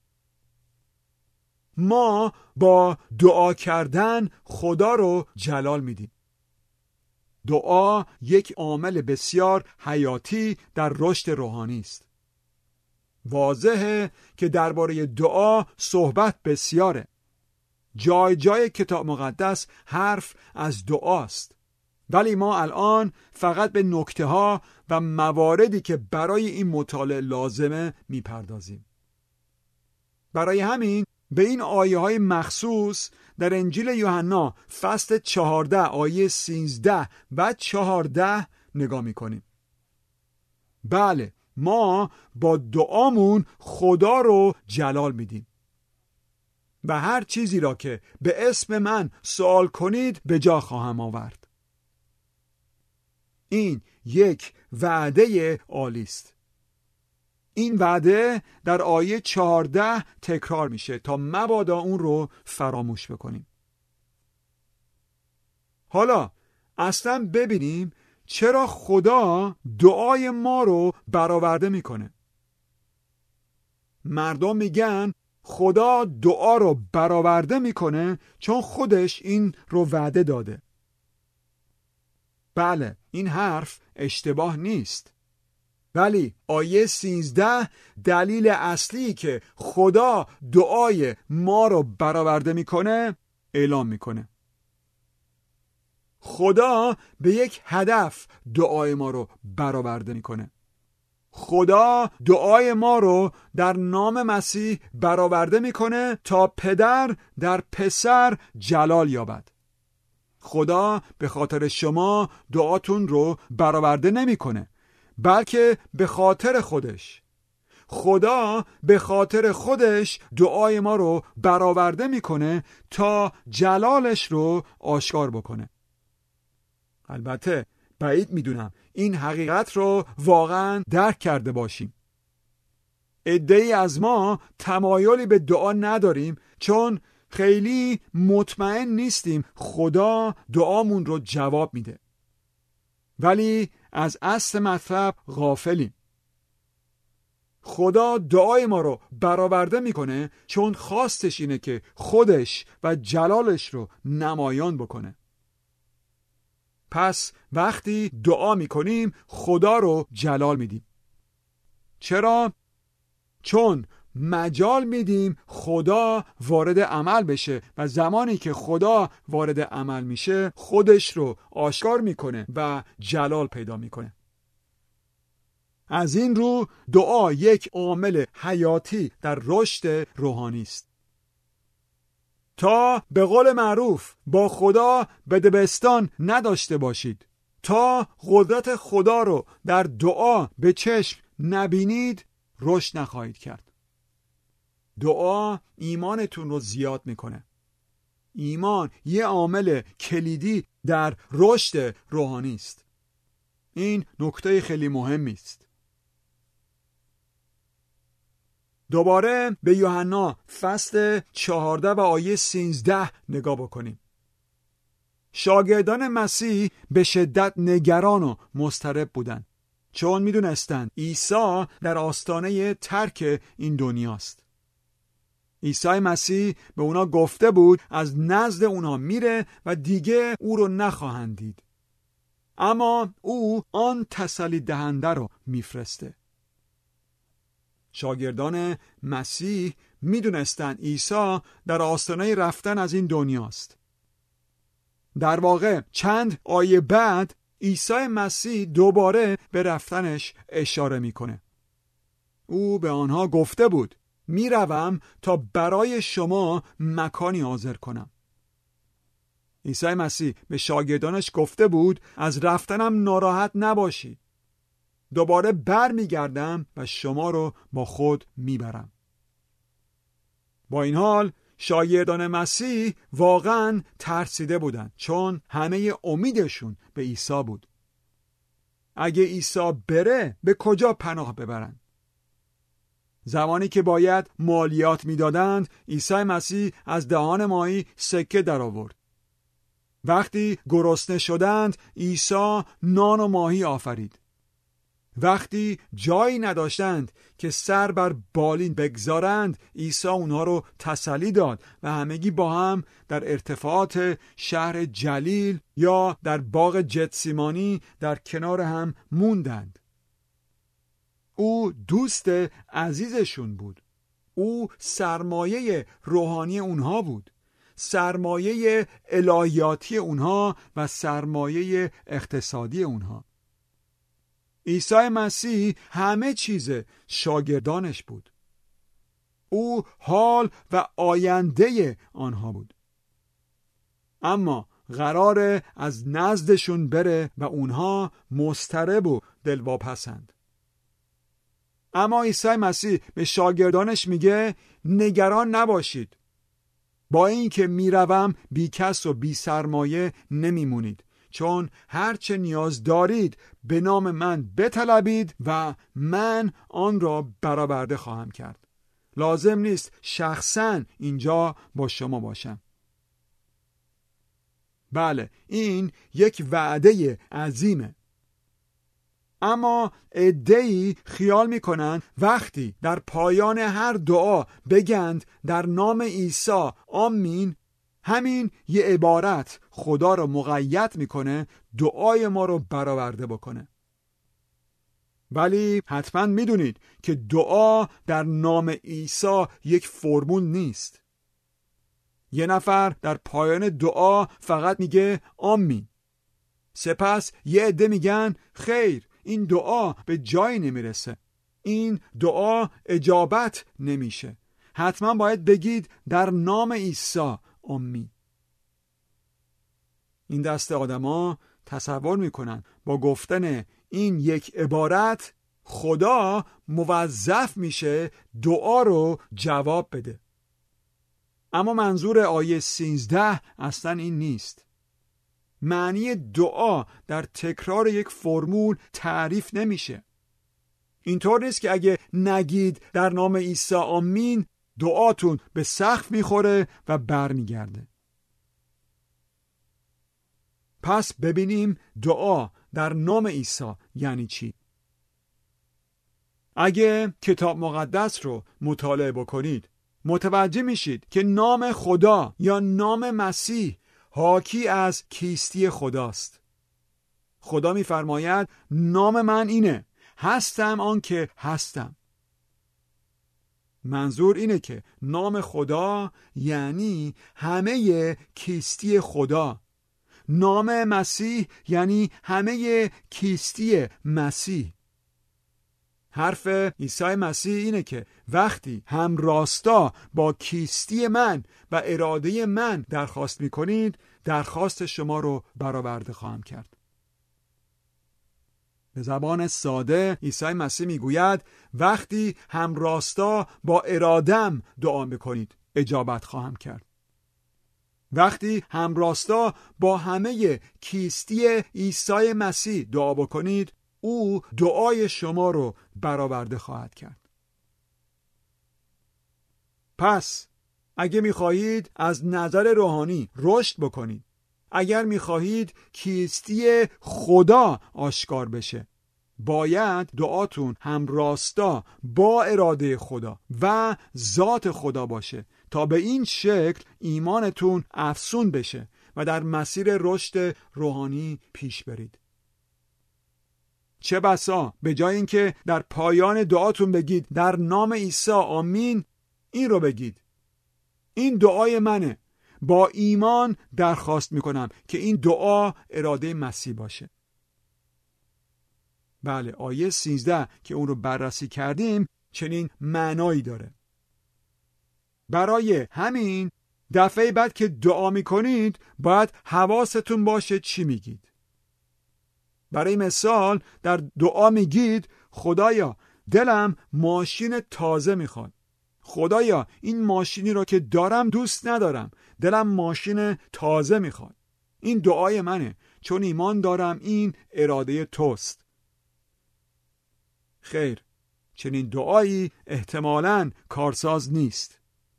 ما با دعا کردن خدا رو جلال میدیم. دعا یک عامل بسیار حیاتی در رشد روحانی است. واضحه که درباره دعا صحبت بسیاره. جای جای کتاب مقدس حرف از دعاست. ولی ما الان فقط به نکته ها و مواردی که برای این مطالعه لازمه میپردازیم. برای همین به این آیه های مخصوص در انجیل یوحنا فصل چهارده آیه سیزده و چهارده نگاه میکنیم. بله، ما با دعامون خدا رو جلال میدیم. و هر چیزی را که به اسم من سوال کنید به جا خواهم آورد. این یک وعده عالی است. این وعده در آیه چهارده تکرار میشه تا مبادا اون رو فراموش بکنیم. حالا اصلا ببینیم چرا خدا دعای ما رو برآورده میکنه. مردم میگن خدا دعا رو برآورده میکنه چون خودش این رو وعده داده. بله، این حرف اشتباه نیست. ولی آیه سیزده دلیل اصلی که خدا دعای ما رو برآورده میکنه اعلام میکنه. خدا به یک هدف دعای ما رو برآورده میکنه. خدا دعای ما رو در نام مسیح برآورده میکنه تا پدر در پسر جلال یابد. خدا به خاطر شما دعاتون رو برآورده نمیکنه، بلکه به خاطر خودش. خدا به خاطر خودش دعای ما رو برآورده میکنه تا جلالش رو آشکار بکنه. البته بعید میدونم این حقیقت رو واقعا درک کرده باشیم. عده‌ای از ما تمایلی به دعا نداریم چون خیلی مطمئن نیستیم خدا دعامون رو جواب میده. ولی از اصل مطلب غافلیم. خدا دعای ما رو برآورده میکنه چون خواستش اینه که خودش و جلالش رو نمایان بکنه. پس وقتی دعا میکنیم خدا رو جلال میدیم. چرا؟ چون مجال میدیم خدا وارد عمل بشه و زمانی که خدا وارد عمل میشه خودش رو آشکار میکنه و جلال پیدا میکنه. از این رو دعا یک عامل حیاتی در رشد روحانی است. تا به قول معروف با خدا بدبستان نداشته باشید، تا قدرت خدا رو در دعا به چشم نبینید، رشد نخواهید کرد. دعا ایمانتون رو زیاد میکنه. ایمان یه عامل کلیدی در رشد روحانی است. این نکته خیلی مهمی است. دوباره به یوحنا فصل چهارده و آیه سیزده نگاه بکنیم. شاگردان مسیح به شدت نگران و مضطرب بودند، چون میدونستند عیسی در آستانه ترک این دنیاست. عیسی مسیح به اونا گفته بود از نزد اونا میره و دیگه او رو نخواهند دید. اما او آن تسلی دهنده رو میفرسته. شاگردان مسیح میدونستن عیسی در آستانه رفتن از این دنیاست. در واقع چند آیه بعد عیسی مسیح دوباره به رفتنش اشاره میکنه. او به آنها گفته بود میروم تا برای شما مکانی حاضر کنم. عیسی مسیح به شاگردانش گفته بود از رفتنم ناراحت نباشید. دوباره بر میگردم و شما رو با خود میبرم. با این حال شاگردان مسیح واقعا ترسیده بودند، چون همه امیدشون به عیسی بود. اگه عیسی بره به کجا پناه ببرن؟ زمانی که باید مالیات میدادند، عیسی مسیح از دهان ماهی سکه در آورد. وقتی گرسنه شدند، عیسی نان و ماهی آفرید. وقتی جایی نداشتند که سر بر بالین بگذارند، عیسی اونها رو تسلی داد و همگی با هم در ارتفاعات شهر جلیل یا در باغ جتسیمانی در کنار هم موندند. او دوست عزیزشون بود. او سرمایه روحانی اونها بود، سرمایه الهیاتی اونها و سرمایه اقتصادی اونها. عیسی مسیح همه چیز شاگردانش بود. او حال و آینده آنها بود. اما قراره از نزدشون بره و اونها مضطرب و دلواپسند. اما عیسی مسیح به شاگردانش میگه نگران نباشید. با اینکه میروم بی کس و بی سرمایه نمیمونید، چون هرچه نیاز دارید به نام من بطلبید و من آن را برآورده خواهم کرد. لازم نیست شخصاً اینجا با شما باشم. بله، این یک وعده عظیمه. اما عده‌ای خیال میکنن وقتی در پایان هر دعا بگند در نام عیسی آمین، همین یه عبارت خدا رو مقید میکنه دعای ما رو برآورده بکنه. ولی حتما میدونید که دعا در نام عیسی یک فرمول نیست. یه نفر در پایان دعا فقط میگه آمین. سپس یه عده میگن خیر، این دعا به جایی نمیرسه. این دعا اجابت نمیشه. حتما باید بگید در نام عیسی آمین. این دسته آدما تصور میکنن با گفتن این یک عبارت خدا موظف میشه دعا رو جواب بده. اما منظور آیه سیزده اصلا این نیست. معنی دعا در تکرار یک فرمول تعریف نمیشه. اینطور نیست که اگه نگید در نام عیسی آمین دعاتون به سقف میخوره و برمیگرده. پس ببینیم دعا در نام عیسی یعنی چی؟ اگه کتاب مقدس رو مطالعه بکنید متوجه میشید که نام خدا یا نام مسیح حاکی از کیستی خداست. خدا میفرماید نام من اینه، هستم آن که هستم. منظور اینه که نام خدا یعنی همه کیستی خدا. نام مسیح یعنی همه کیستی مسیح. حرف عیسی مسیح اینه که وقتی هم راستا با کیستی من و اراده من درخواست میکنید، درخواست شما رو برآورده خواهم کرد. به زبان ساده عیسی مسیح میگوید وقتی هم راستا با ارادم دعا میکنید، اجابت خواهم کرد. وقتی هم راستا با همه کیستی عیسی مسیح دعا بکنید، او دعای شما رو برآورده خواهد کرد. پس اگه میخواهید از نظر روحانی رشد بکنید، اگر میخواهید کیستی خدا آشکار بشه، باید دعاتون هم راستا با اراده خدا و ذات خدا باشه تا به این شکل ایمانتون افزون بشه و در مسیر رشد روحانی پیش برید. چه بسا به جای اینکه در پایان دعاتون بگید در نام عیسی آمین، این رو بگید: این دعای منه، با ایمان درخواست میکنم که این دعا اراده مسیح باشه. بله، آیه سیزده که اون رو بررسی کردیم چنین معنایی داره. برای همین دفعه بعد که دعا میکنید باید حواستون باشه چی میگید. برای مثال در دعا میگید: خدایا دلم ماشین تازه میخواد. خدایا این ماشینی رو که دارم دوست ندارم، دلم ماشین تازه میخواد. این دعای منه، چون ایمان دارم این اراده توست. خیر، چنین دعایی احتمالاً کارساز نیست.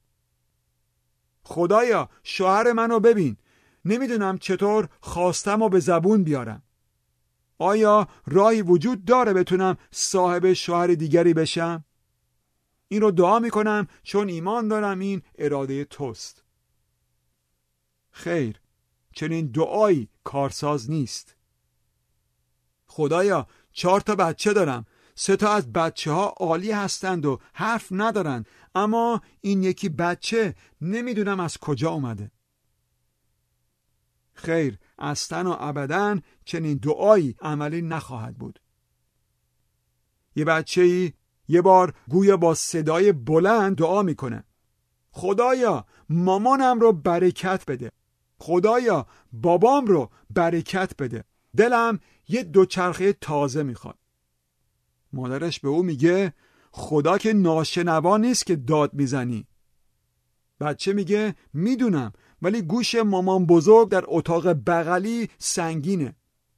خدایا شوهر منو ببین، نمیدونم چطور خواستم و به زبون بیارم. آیا راهی وجود داره بتونم صاحب شوهر دیگری بشم؟ این رو دعا میکنم چون ایمان دارم این اراده توست. خیر، چنین دعایی کارساز نیست. خدایا چهار تا بچه دارم، سه تا از بچه ها عالی هستند و حرف ندارند، اما این یکی بچه نمیدونم از کجا اومده. خیر، اصلا و ابداً چنین دعایی عملی نخواهد بود. یه بچه‌ای یه بار گویا با صدای بلند دعا میکنه: خدایا مامانم رو برکت بده، خدایا بابام رو برکت بده، دلم یه دوچرخه تازه میخواد. مادرش به او میگه: خدا که ناشنوا نیست که داد میزنی. بچه میگه: میدونم، ولی گوش مامان بزرگ در اتاق بغلی سنگینه.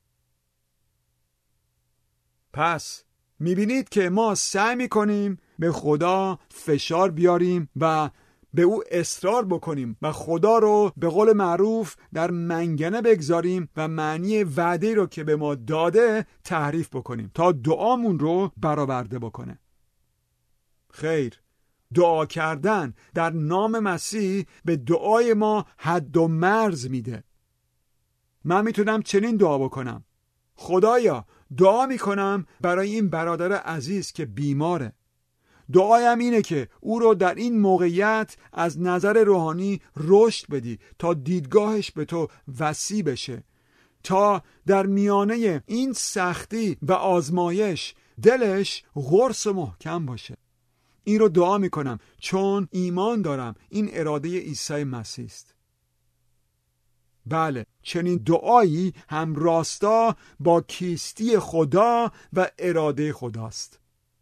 پس میبینید که ما سعی میکنیم به خدا فشار بیاریم و به او اصرار بکنیم و خدا رو به قول معروف در منگنه بگذاریم و معنی وعده رو که به ما داده تحریف بکنیم تا دعامون رو برآورده بکنه. خیر، دعا کردن در نام مسیح به دعای ما حد و مرز میده. من میتونم چنین دعا بکنم: خدایا دعا میکنم برای این برادر عزیز که بیماره. دعایم اینه که او رو در این موقعیت از نظر روحانی رشد بدی تا دیدگاهش به تو وسیع بشه، تا در میانه این سختی و آزمایش دلش قرص و محکم باشه. این رو دعا میکنم چون ایمان دارم این اراده عیسی مسیح است. بله، چنین دعایی هم راستا با کیستی خدا و اراده خداست.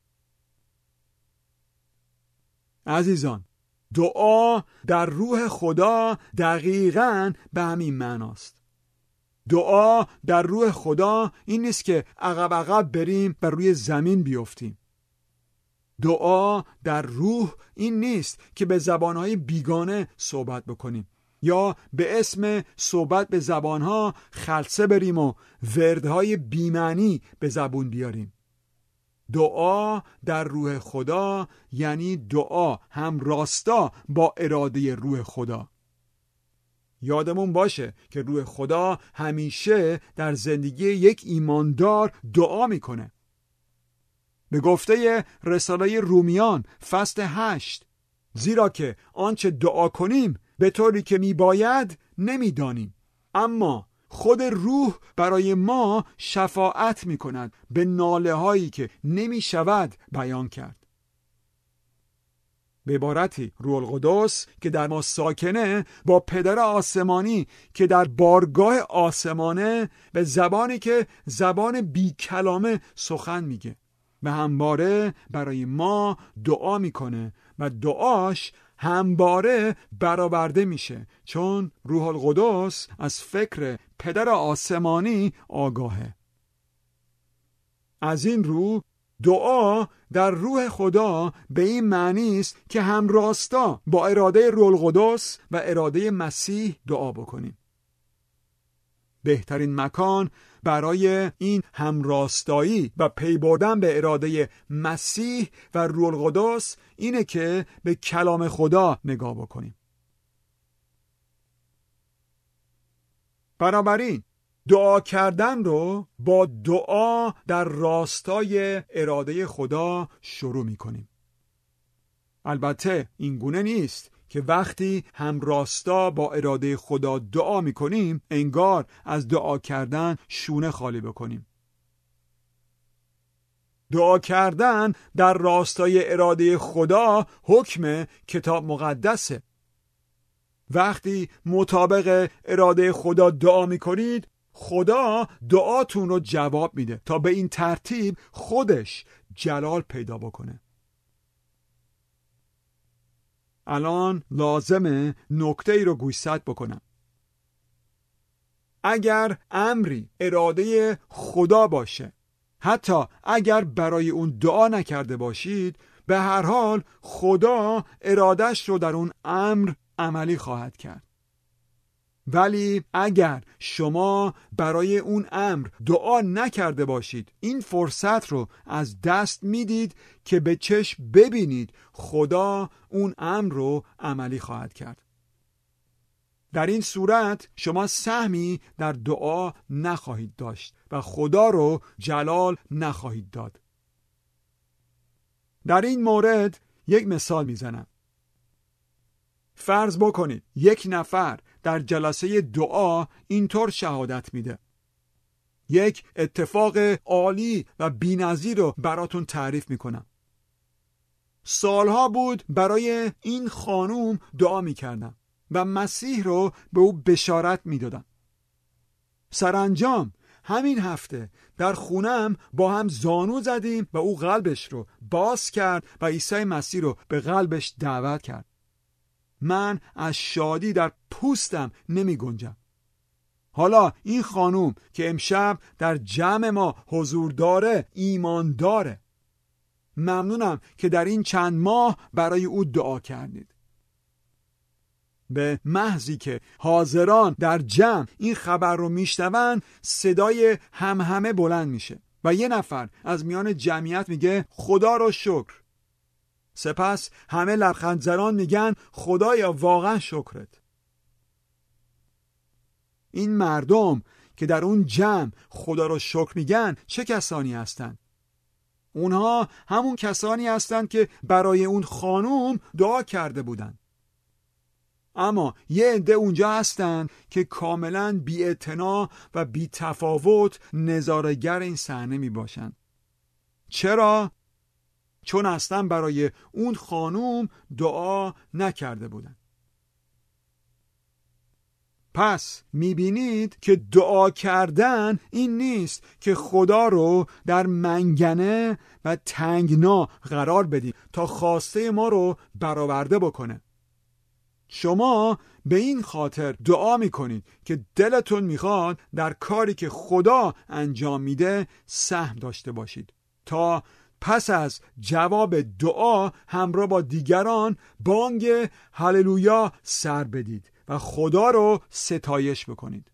عزیزان، دعا در روح خدا دقیقاً به همین معناست. دعا در روح خدا این نیست که عقب عقب بریم و روی زمین بیفتیم. دعا در روح این نیست که به زبانهای بیگانه صحبت بکنیم یا به اسم صحبت به زبانها خلسه بریم و وردهای بیمعنی به زبون بیاریم. دعا در روح خدا یعنی دعا هم راستا با اراده روح خدا. یادمون باشه که روح خدا همیشه در زندگی یک ایماندار دعا میکنه. به گفته رساله رومیان فصل هشت: زیرا که آنچه دعا کنیم به طوری که میباید نمیدانیم، اما خود روح برای ما شفاعت میکند به ناله هایی که نمیشود بیان کرد. به عبارتی روح القدس که در ما ساکنه با پدر آسمانی که در بارگاه آسمانه به زبانی که زبان بی کلامه سخن میگه و همواره برای ما دعا میکنه و دعاش همواره برآورده میشه، چون روح القدس از فکر پدر آسمانی آگاهه. از این رو دعا در روح خدا به این معنی است که همراستا با اراده روح القدس و اراده مسیح دعا بکنیم. بهترین مکان برای این همراستایی و پی بردن به اراده مسیح و روح القدس اینه که به کلام خدا نگاه بکنیم. بنابراین دعا کردن رو با دعا در راستای اراده خدا شروع می کنیم. البته این گونه نیست که وقتی هم راستا با اراده خدا دعا می کنیم انگار از دعا کردن شونه خالی بکنیم. دعا کردن در راستای اراده خدا حکم کتاب مقدسه. وقتی مطابق اراده خدا دعا می کنید خدا دعاتون رو جواب میده تا به این ترتیب خودش جلال پیدا بکنه. الان لازمه نکته ای رو گوشزد بکنم. اگر امری اراده خدا باشه، حتی اگر برای اون دعا نکرده باشید، به هر حال خدا ارادش رو در اون امر عملی خواهد کرد. ولی اگر شما برای اون امر دعا نکرده باشید، این فرصت رو از دست میدید که به چشم ببینید خدا اون امر رو عملی خواهد کرد. در این صورت شما سهمی در دعا نخواهید داشت و خدا رو جلال نخواهید داد. در این مورد یک مثال میزنم. فرض بکنید یک نفر در جلسه دعا اینطور شهادت میده: یک اتفاق عالی و بی‌نظیر رو براتون تعریف میکنم. سالها بود برای این خانوم دعا میکردم و مسیح رو به او بشارت میدادم. سرانجام همین هفته در خونم با هم زانو زدیم و او قلبش رو باز کرد و عیسی مسیح رو به قلبش دعوت کرد. من از شادی در پوستم نمی گنجم. حالا این خانوم که امشب در جمع ما حضور داره ایمان داره. ممنونم که در این چند ماه برای او دعا کردید. به محضی که حاضران در جمع این خبر رو میشنون صدای همهمه بلند میشه و یه نفر از میان جمعیت میگه خدا رو شکر. سپس همه لبخند زنان میگن خدایا واقعا شکرت. این مردم که در اون جمع خدا رو شکر میگن چه کسانی هستند؟ اونها همون کسانی هستند که برای اون خانوم دعا کرده بودند. اما یه عده اونجا هستند که کاملا بی‌اعتنا و بی‌تفاوت نظاره‌گر این صحنه میباشند. چرا؟ چون اصلا برای اون خانوم دعا نکرده بودن. پس میبینید که دعا کردن این نیست که خدا رو در منگنه و تنگنا قرار بدید تا خواسته ما رو برآورده بکنه. شما به این خاطر دعا میکنید که دلتون میخواد در کاری که خدا انجام میده سهم داشته باشید تا پس از جواب دعا همراه با دیگران بانگ هللویا سر بدید و خدا رو ستایش بکنید.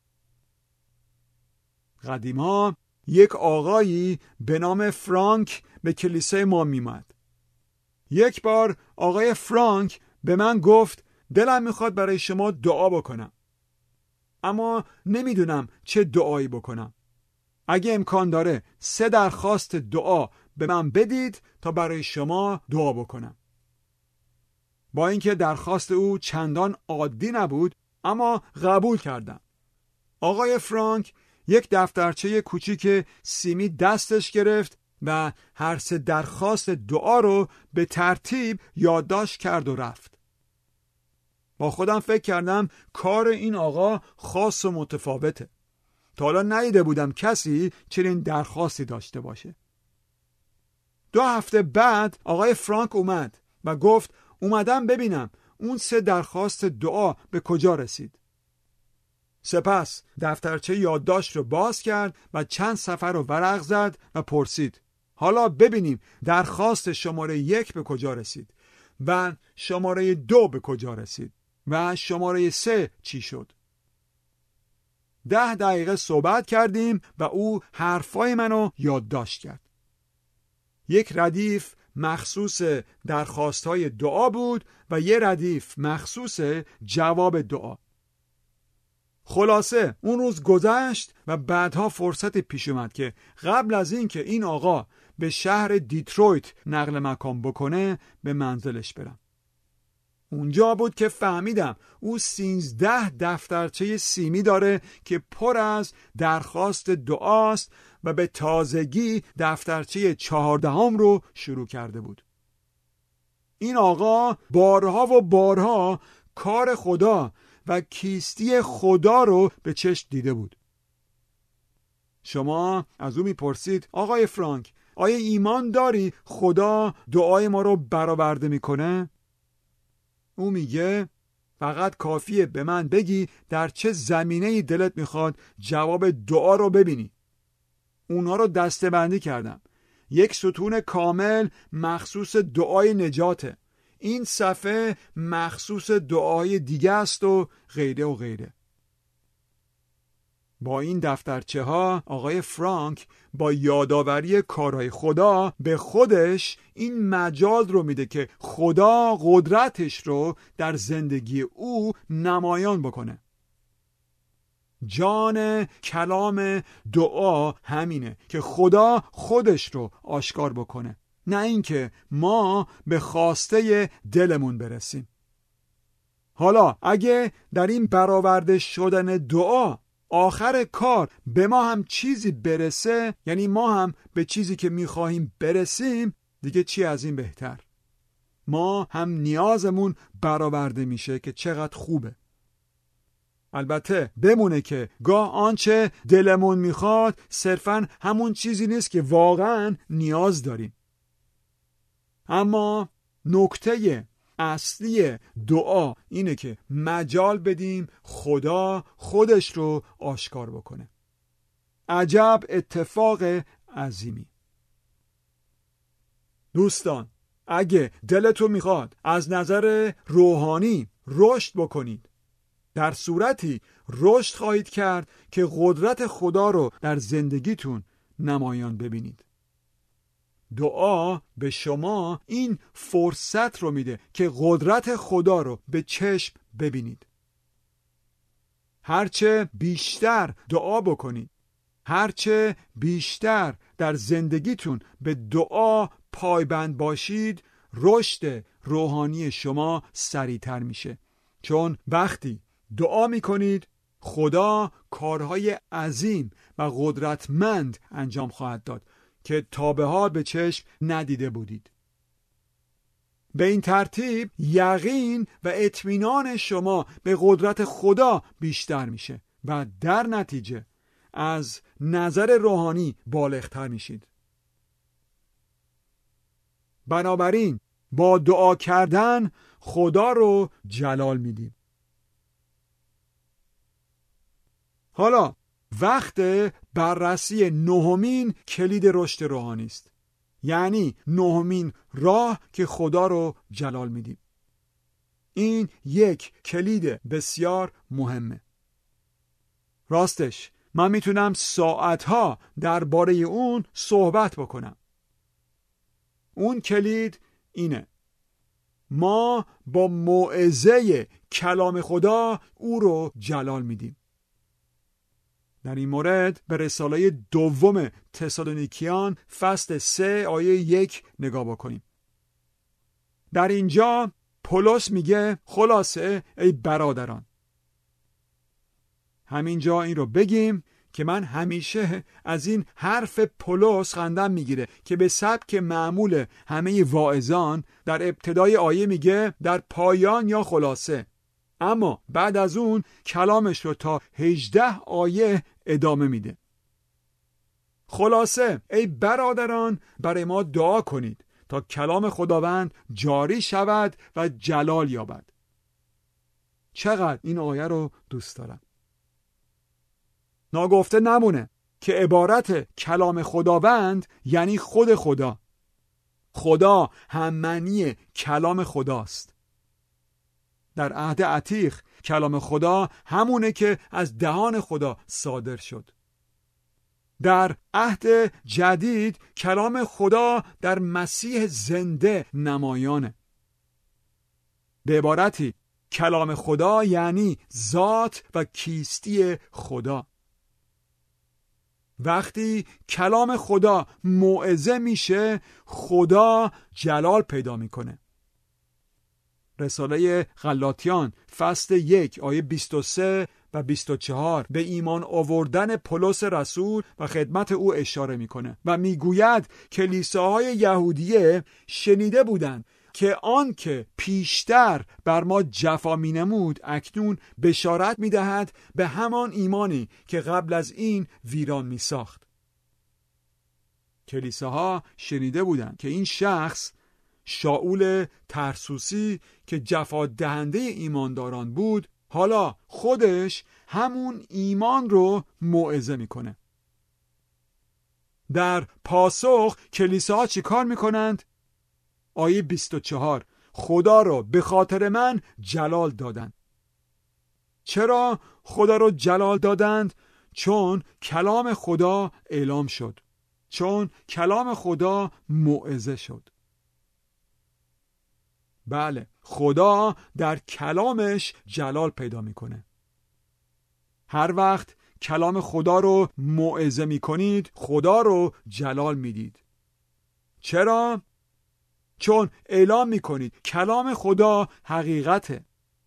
قدیما یک آقایی به نام فرانک به کلیسای ما میمد. یک بار آقای فرانک به من گفت دلم میخواد برای شما دعا بکنم، اما نمیدونم چه دعایی بکنم. اگه امکان داره سه درخواست دعا به من بدید تا برای شما دعا بکنم. با اینکه درخواست او چندان عادی نبود اما قبول کردم. آقای فرانک یک دفترچه کوچیک سیمی دستش گرفت و هر سه درخواست دعا رو به ترتیب یادداشت کرد و رفت. با خودم فکر کردم کار این آقا خاص و متفاوته. تا حالا ندیده بودم کسی چنین درخواستی داشته باشه. دو هفته بعد آقای فرانک اومد و گفت اومدم ببینم اون سه درخواست دعا به کجا رسید. سپس دفترچه یادداشت رو باز کرد و چند صفحه رو ورق زد و پرسید حالا ببینیم درخواست شماره یک به کجا رسید و شماره دو به کجا رسید و شماره سه چی شد. ده دقیقه صحبت کردیم و او حرفای منو یادداشت کرد. یک ردیف مخصوص درخواست‌های دعا بود و یک ردیف مخصوص جواب دعا. خلاصه اون روز گذشت و بعدها فرصتی پیش اومد که قبل از این که این آقا به شهر دیترویت نقل مکان بکنه به منزلش برم. اونجا بود که فهمیدم او سیزده دفترچه سیمی داره که پر از درخواست دعاست و به تازگی دفترچه چهاردهم رو شروع کرده بود. این آقا بارها و بارها کار خدا و کیستی خدا رو به چشم دیده بود. شما از او میپرسید آقای فرانک، آیا ایمان داری خدا دعای ما رو برآورده میکنه؟ او میگه فقط کافیه به من بگی در چه زمینه‌ای دلت میخواد جواب دعا رو ببینی. اونها رو دسته‌بندی کردم. یک ستون کامل مخصوص دعای نجاته. این صفحه مخصوص دعای دیگه است و غیره و غیره. با این دفترچه ها آقای فرانک با یادآوری کارهای خدا به خودش این مجال رو میده که خدا قدرتش رو در زندگی او نمایان بکنه. جان کلام دعا همینه که خدا خودش رو آشکار بکنه، نه اینکه ما به خواسته دلمون برسیم. حالا اگه در این برآورده شدن دعا آخر کار به ما هم چیزی برسه، یعنی ما هم به چیزی که میخواهیم برسیم، دیگه چی از این بهتر؟ ما هم نیازمون برآورده میشه که چقدر خوبه. البته بمونه که گاه آنچه دلمون میخواد صرفاً همون چیزی نیست که واقعاً نیاز داریم. اما نکته اصلی دعا اینه که مجال بدیم خدا خودش رو آشکار بکنه. عجب اتفاق عظیمی. دوستان، اگه دلتون میخواد از نظر روحانی رشد بکنید، در صورتی رشد خواهید کرد که قدرت خدا رو در زندگیتون نمایان ببینید. دعا به شما این فرصت رو میده که قدرت خدا رو به چشم ببینید. هرچه بیشتر دعا بکنید، هرچه بیشتر در زندگیتون به دعا پایبند باشید، رشد روحانی شما سریعتر میشه. چون وقتی دعا میکنید خدا کارهای عظیم و قدرتمند انجام خواهد داد که تا به حال به چشم ندیده بودید. به این ترتیب یقین و اطمینان شما به قدرت خدا بیشتر میشه و در نتیجه از نظر روحانی بالغتر میشید. بنابراین با دعا کردن خدا رو جلال میدیم. حالا وقت بررسی نهمین کلید رشد روحانی است، یعنی نهمین راه که خدا رو جلال میدیم. این یک کلید بسیار مهمه. راستش من میتونم ساعتها درباره اون صحبت بکنم. اون کلید اینه: ما با موعظه کلام خدا او رو جلال میدیم. در این مورد به رساله دوم تسالونیکیان فصل سه آیه یک نگاه بکنیم. در اینجا پولس میگه خلاصه ای برادران. همینجا این رو بگیم که من همیشه از این حرف پولس خندم میگیره که به سبک معمول همه واعظان در ابتدای آیه میگه در پایان یا خلاصه، اما بعد از اون کلامش رو تا هجده آیه ادامه میده. خلاصه ای برادران برای ما دعا کنید تا کلام خداوند جاری شود و جلال یابد. چقدر این آیه رو دوست دارم. ناگفته نمونه که عبارت کلام خداوند یعنی خود خدا. خدا هم معنی کلام خداست. در عهد عتیق کلام خدا همونه که از دهان خدا صادر شد. در عهد جدید کلام خدا در مسیح زنده نمایانه. به عبارتی کلام خدا یعنی ذات و کیستی خدا. وقتی کلام خدا موعظه میشه، خدا جلال پیدا میکنه. رساله غلاطیان فصل یک آیه بیست و سه و بیست و چهار به ایمان آوردن پولس رسول و خدمت او اشاره میکنه و میگوید کلیساهای یهودیه شنیده بودند که آن که پیشتر بر ما جفا می نمود اکنون بشارت می دهد به همان ایمانی که قبل از این ویران می ساخت. کلیساها شنیده بودند که این شخص شاول ترسوسی که جفا دهنده ایمانداران بود، حالا خودش همون ایمان رو موعظه می کنه. در پاسخ کلیساها چی کار می کنند؟ آیه بیست و چهار خدا رو به خاطر من جلال دادند. چرا خدا رو جلال دادند؟ چون کلام خدا اعلام شد، چون کلام خدا موعظه شد. بله، خدا در کلامش جلال پیدا میکنه. هر وقت کلام خدا رو موعظه میکنید، خدا رو جلال میدید. چرا؟ چون اعلام میکنید کلام خدا حقیقته.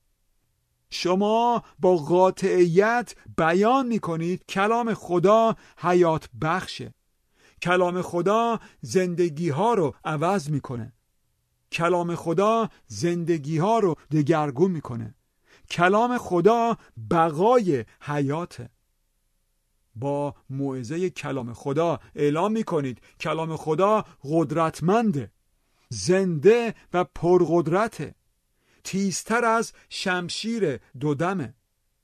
شما با قاطعیت بیان میکنید کلام خدا حیات بخشه. کلام خدا زندگی ها رو عوض میکنه. کلام خدا زندگی ها رو دگرگون میکنه. کلام خدا بقای حیاته. با موعظه کلام خدا اعلام میکنید کلام خدا قدرتمنده، زنده و پرقدرته، تیزتر از شمشیر دودمه.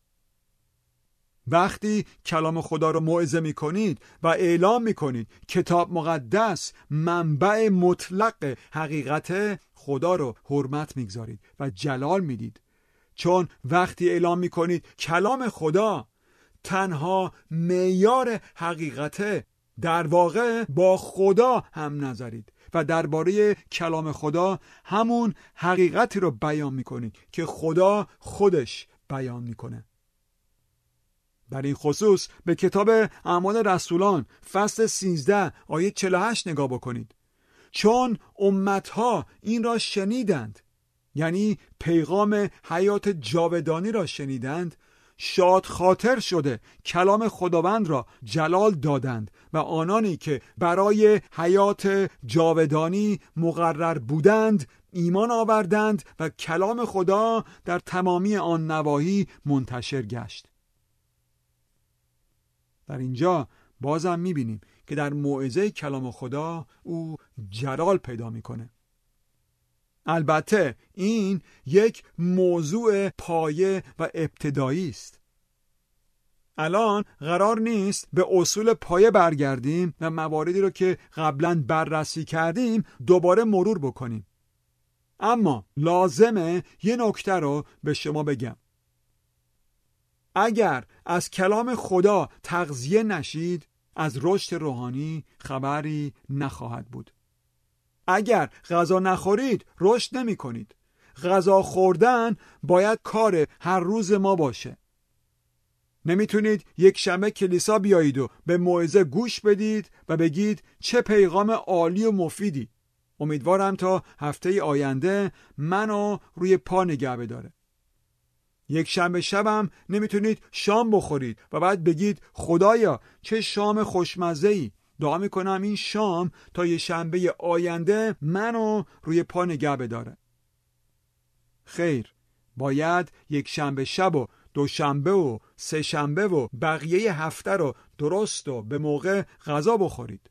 وقتی کلام خدا رو موعظه میکنید و اعلام میکنید کتاب مقدس منبع مطلق حقیقت، خدا رو حرمت میگذارید و جلال میدید. چون وقتی اعلام میکنید کلام خدا تنها معیار حقیقته، در واقع با خدا هم نظرید و درباره کلام خدا همون حقیقتی رو بیان میکنید که خدا خودش بیان میکنه. در این خصوص به کتاب اعمال رسولان فصل سیزده آیه چهل و هشت نگاه بکنید. چون امتها این را شنیدند، یعنی پیغام حیات جاودانی را شنیدند، شاد خاطر شده کلام خداوند را جلال دادند و آنانی که برای حیات جاودانی مقرر بودند ایمان آوردند و کلام خدا در تمامی آن نواحی منتشر گشت. در اینجا بازم میبینیم که در موعظه کلام خدا او جلال پیدا میکنه. البته این یک موضوع پایه و ابتدایی است. الان قرار نیست به اصول پایه برگردیم و مواردی رو که قبلا بررسی کردیم دوباره مرور بکنیم. اما لازمه یه نکته رو به شما بگم. اگر از کلام خدا تغذیه نشید، از رشد روحانی خبری نخواهد بود. اگر غذا نخورید، رشد نمی کنید. غذا خوردن باید کار هر روز ما باشه. نمیتونید یک شنبه کلیسا بیایید و به موعظه گوش بدید و بگید چه پیغام عالی و مفیدی. امیدوارم تا هفته آینده منو روی پا نگه بداره. یک شنبه شبم نمیتونید شام بخورید و بعد بگید خدایا چه شام خوشمزه‌ای. دعا میکنم این شام تا یه شنبه آینده منو روی پا نگه بداره. خیر، باید یک شنبه شب و دو شنبه و سه شنبه و بقیه هفته رو درست و به موقع غذا بخورید.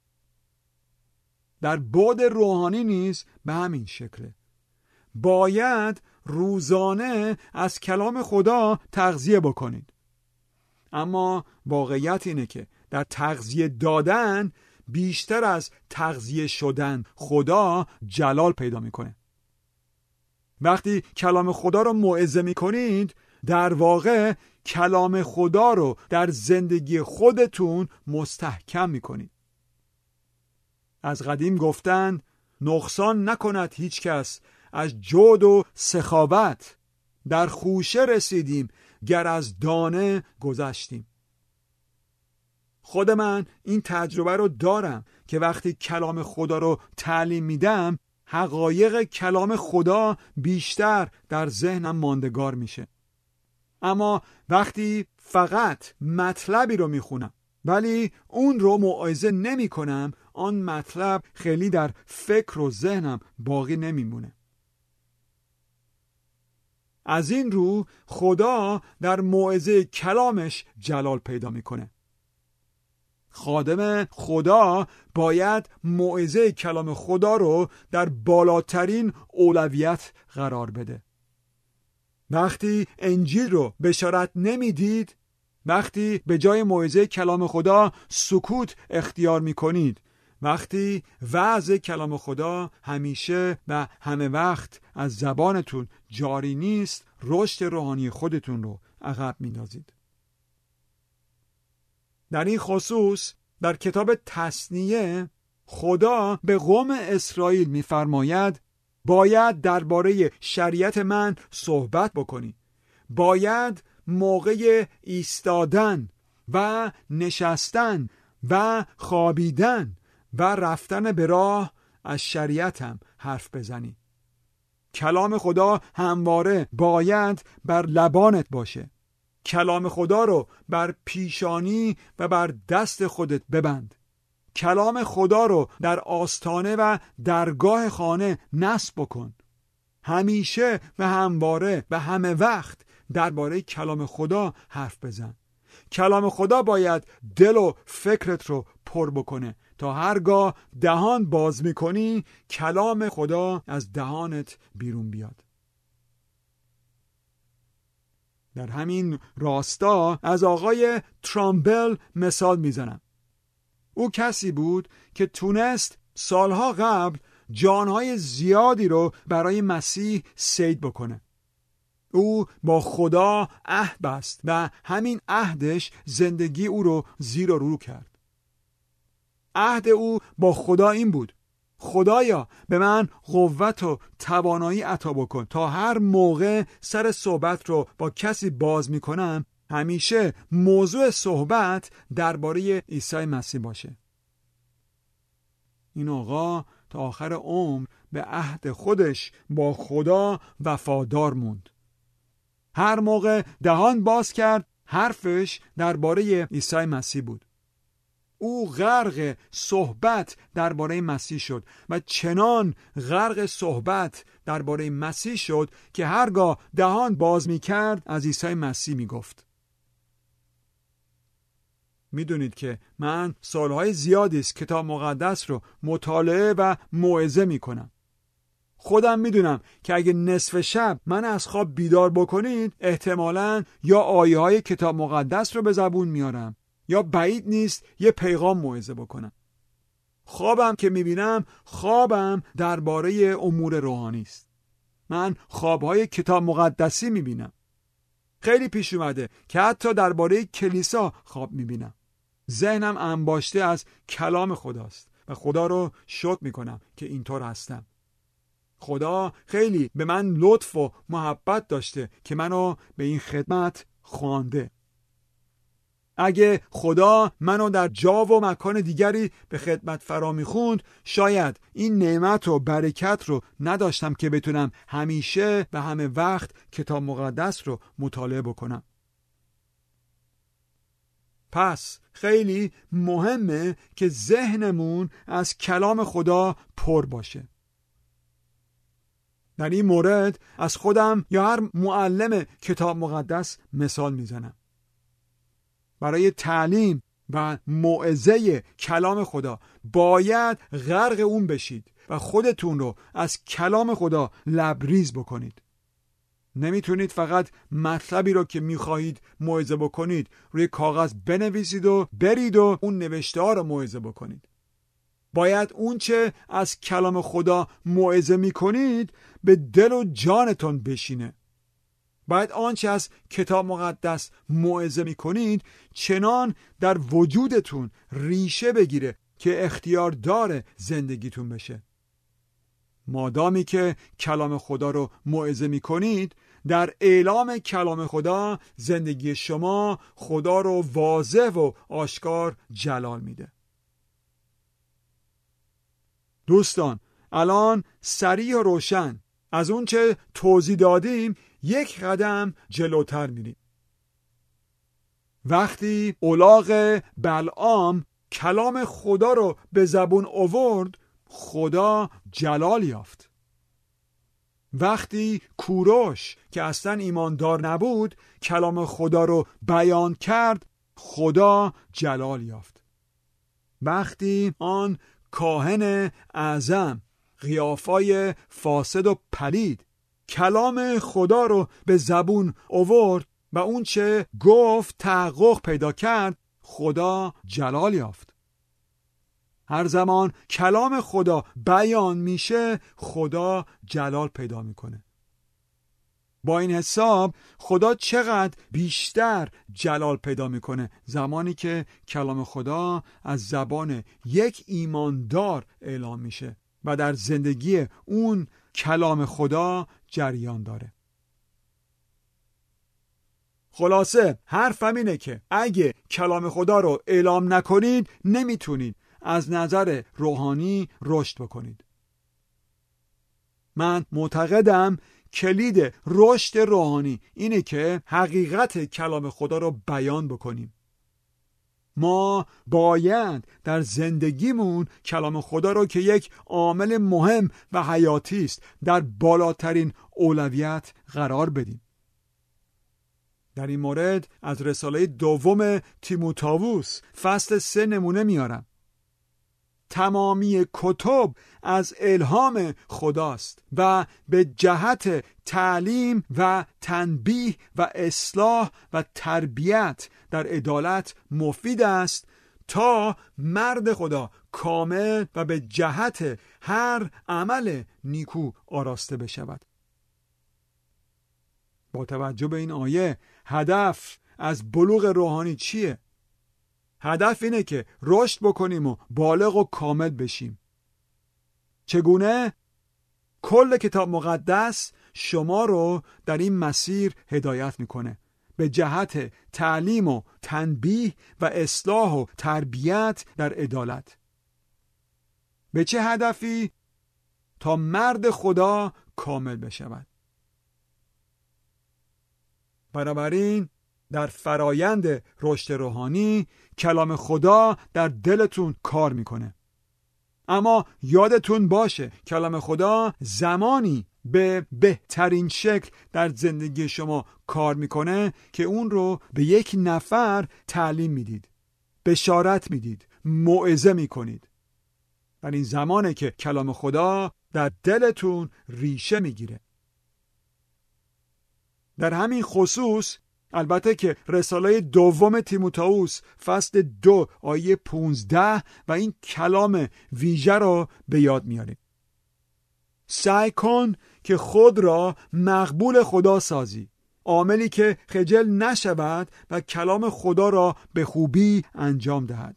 در بعد روحانی نیز به همین شکله. باید روزانه از کلام خدا تغذیه بکنید. اما واقعیت اینه که در تغذیه دادن بیشتر از تغذیه شدن خدا جلال پیدا میکنه. وقتی کلام خدا رو موعظه میکنید، در واقع کلام خدا رو در زندگی خودتون مستحکم میکنید. از قدیم گفتن نقصان نکند هیچ کس از جود و سخاوت، در خوشه رسیدیم گر از دانه گذشتیم. خود من این تجربه رو دارم که وقتی کلام خدا رو تعلیم میدم، حقایق کلام خدا بیشتر در ذهنم ماندگار میشه. اما وقتی فقط مطلبی رو میخونم ولی اون رو موعظه نمی کنم، آن مطلب خیلی در فکر و ذهنم باقی نمیمونه. از این رو خدا در موعظه کلامش جلال پیدا میکنه. خادم خدا باید موعظه کلام خدا رو در بالاترین اولویت قرار بده. وقتی انجیل رو بشارت نمیدید، وقتی به جای موعظه کلام خدا سکوت اختیار میکنید، وقتی وعظ کلام خدا همیشه و همه وقت از زبانتون جاری نیست، رشد روحانی خودتون رو عقب میندازید. در این خصوص در کتاب تثنیه خدا به قوم اسرائیل میفرماید باید درباره شریعت من صحبت بکنی. باید موقع ایستادن و نشستن و خوابیدن و رفتن به راه از شریعتم حرف بزنی. کلام خدا همواره باید بر لبانت باشه. کلام خدا رو بر پیشانی و بر دست خودت ببند. کلام خدا رو در آستانه و درگاه خانه نصب بکن. همیشه و همواره و همه وقت درباره کلام خدا حرف بزن. کلام خدا باید دل و فکرت رو پر بکنه تا هرگاه دهان باز میکنی کلام خدا از دهانت بیرون بیاد. در همین راستا از آقای ترامبل مثال میزنم. او کسی بود که تونست سالها قبل جانهای زیادی رو برای مسیح صید بکنه. او با خدا عهد بست و همین عهدش زندگی او رو زیر و رو کرد. عهد او با خدا این بود: خدایا به من قوت و توانایی عطا بکن تا هر موقع سر صحبت رو با کسی باز میکنم همیشه موضوع صحبت درباره عیسی مسیح باشه. این آقا تا آخر عمر به عهد خودش با خدا وفادار موند. هر موقع دهان باز کرد حرفش درباره عیسی مسیح بود. او غرق صحبت درباره مسیح شد و چنان غرق صحبت درباره مسیح شد که هرگاه دهان باز می کرد از عیسی مسیح می گفت. می دونید که من سالهای زیادی است کتاب مقدس رو مطالعه و موعظه می کنم. خودم می دونم که اگه نصف شب من از خواب بیدار بکنید احتمالاً یا آیه های کتاب مقدس رو به زبون میارم یا بعید نیست یه پیغام موعظه بکنم. خوابم که میبینم خوابم درباره امور روحانی است. من خوابهای کتاب مقدسی میبینم. خیلی پیش اومده که حتی درباره کلیسا خواب میبینم. ذهنم انباشته از کلام خداست و خدا رو شکر میکنم که اینطور هستم. خدا خیلی به من لطف و محبت داشته که منو به این خدمت خوانده. اگه خدا منو در جا و مکان دیگری به خدمت فرا میخوند، شاید این نعمت و برکت رو نداشتم که بتونم همیشه و همه وقت کتاب مقدس رو مطالعه بکنم. پس خیلی مهمه که ذهنمون از کلام خدا پر باشه. در این مورد از خودم یا هر معلم کتاب مقدس مثال میزنم. برای تعلیم و موعظه کلام خدا باید غرق اون بشید و خودتون رو از کلام خدا لبریز بکنید. نمیتونید فقط مطلبی رو که میخواهید موعظه بکنید روی کاغذ بنویسید و برید و اون نوشته ها رو موعظه بکنید. باید اون چه از کلام خدا موعظه میکنید به دل و جانتون بشینه. باید آنچه از کتاب مقدس موعظه میکنید چنان در وجودتون ریشه بگیره که اختیار داره زندگیتون بشه. مادامی که کلام خدا رو موعظه میکنید در اعلام کلام خدا زندگی شما خدا رو واضح و آشکار جلال میده. دوستان، الان سریع و روشن از اون چه توضیح دادیم یک قدم جلوتر میریم. وقتی الاغ بلعام کلام خدا رو به زبون آورد، خدا جلال یافت. وقتی کوروش که اصلا ایماندار نبود کلام خدا رو بیان کرد، خدا جلال یافت. وقتی آن کاهن اعظم قیافای فاسد و پلید کلام خدا رو به زبون آورد و اون چه گفت تحقق پیدا کرد، خدا جلال یافت. هر زمان کلام خدا بیان میشه، خدا جلال پیدا میکنه. با این حساب خدا چقدر بیشتر جلال پیدا میکنه زمانی که کلام خدا از زبان یک ایماندار اعلام میشه و در زندگی اون کلام خدا جریان داره. خلاصه حرفم اینه که اگه کلام خدا رو اعلام نکنید نمیتونید از نظر روحانی رشد بکنید. من معتقدم کلید رشد روحانی اینه که حقیقت کلام خدا رو بیان بکنیم. ما باید در زندگیمون کلام خدا رو که یک عامل مهم و حیاتی است در بالاترین اولویت قرار بدیم. در این مورد از رساله دوم تیموتائوس فصل سه نمونه میارم. تمامی کتب از الهام خداست و به جهت تعلیم و تنبیه و اصلاح و تربیت در عدالت مفید است تا مرد خدا کامل و به جهت هر عمل نیکو آراسته بشود. با توجه به این آیه هدف از بلوغ روحانی چیه؟ هدف اینه که رشد بکنیم و بالغ و کامل بشیم. چگونه؟ کل کتاب مقدس شما رو در این مسیر هدایت میکنه به جهت تعلیم و تنبیه و اصلاح و تربیت در عدالت. به چه هدفی؟ تا مرد خدا کامل بشود. بنابراین در فرایند رشد روحانی کلام خدا در دلتون کار میکنه. اما یادتون باشه کلام خدا زمانی به بهترین شکل در زندگی شما کار میکنه که اون رو به یک نفر تعلیم میدید، بشارت میدید، موعظه میکنید. در این زمانه که کلام خدا در دلتون ریشه میگیره. در همین خصوص البته که رساله دوم تیموتائوس فصل دو آیه پونزده و این کلام ویژه را به یاد میاریم. سعی کن که خود را مقبول خدا سازی، عاملی که خجل نشود و کلام خدا را به خوبی انجام دهد.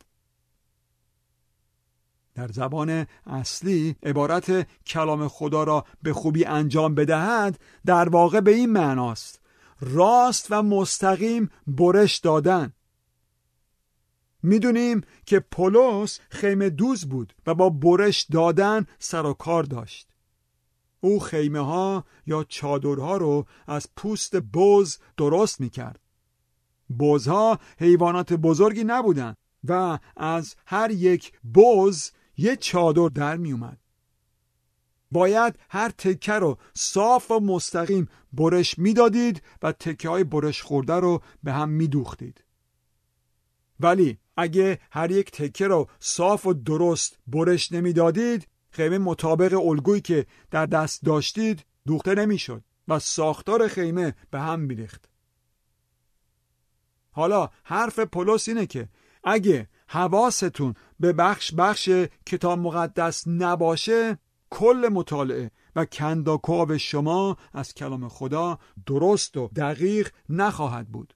در زبان اصلی عبارت کلام خدا را به خوبی انجام بدهد در واقع به این معناست: راست و مستقیم برش دادن. میدونیم که پولس خیمه دوز بود و با برش دادن سر و کار داشت. او خیمه ها یا چادرها رو از پوست بز درست میکرد. بزها حیوانات بزرگی نبودن و از هر یک بز یه چادر در می اومد. باید هر تکه رو صاف و مستقیم برش می دادید و تکه های برش خورده رو به هم می دوختید. ولی اگه هر یک تکه رو صاف و درست برش نمی دادید، خیمه مطابق الگویی که در دست داشتید دوخته نمی شد و ساختار خیمه به هم می ریخت. حالا حرف پولس اینه که اگه حواستون به بخش بخش کتاب مقدس نباشه، کل مطالعه و کنداکاو شما از کلام خدا درست و دقیق نخواهد بود.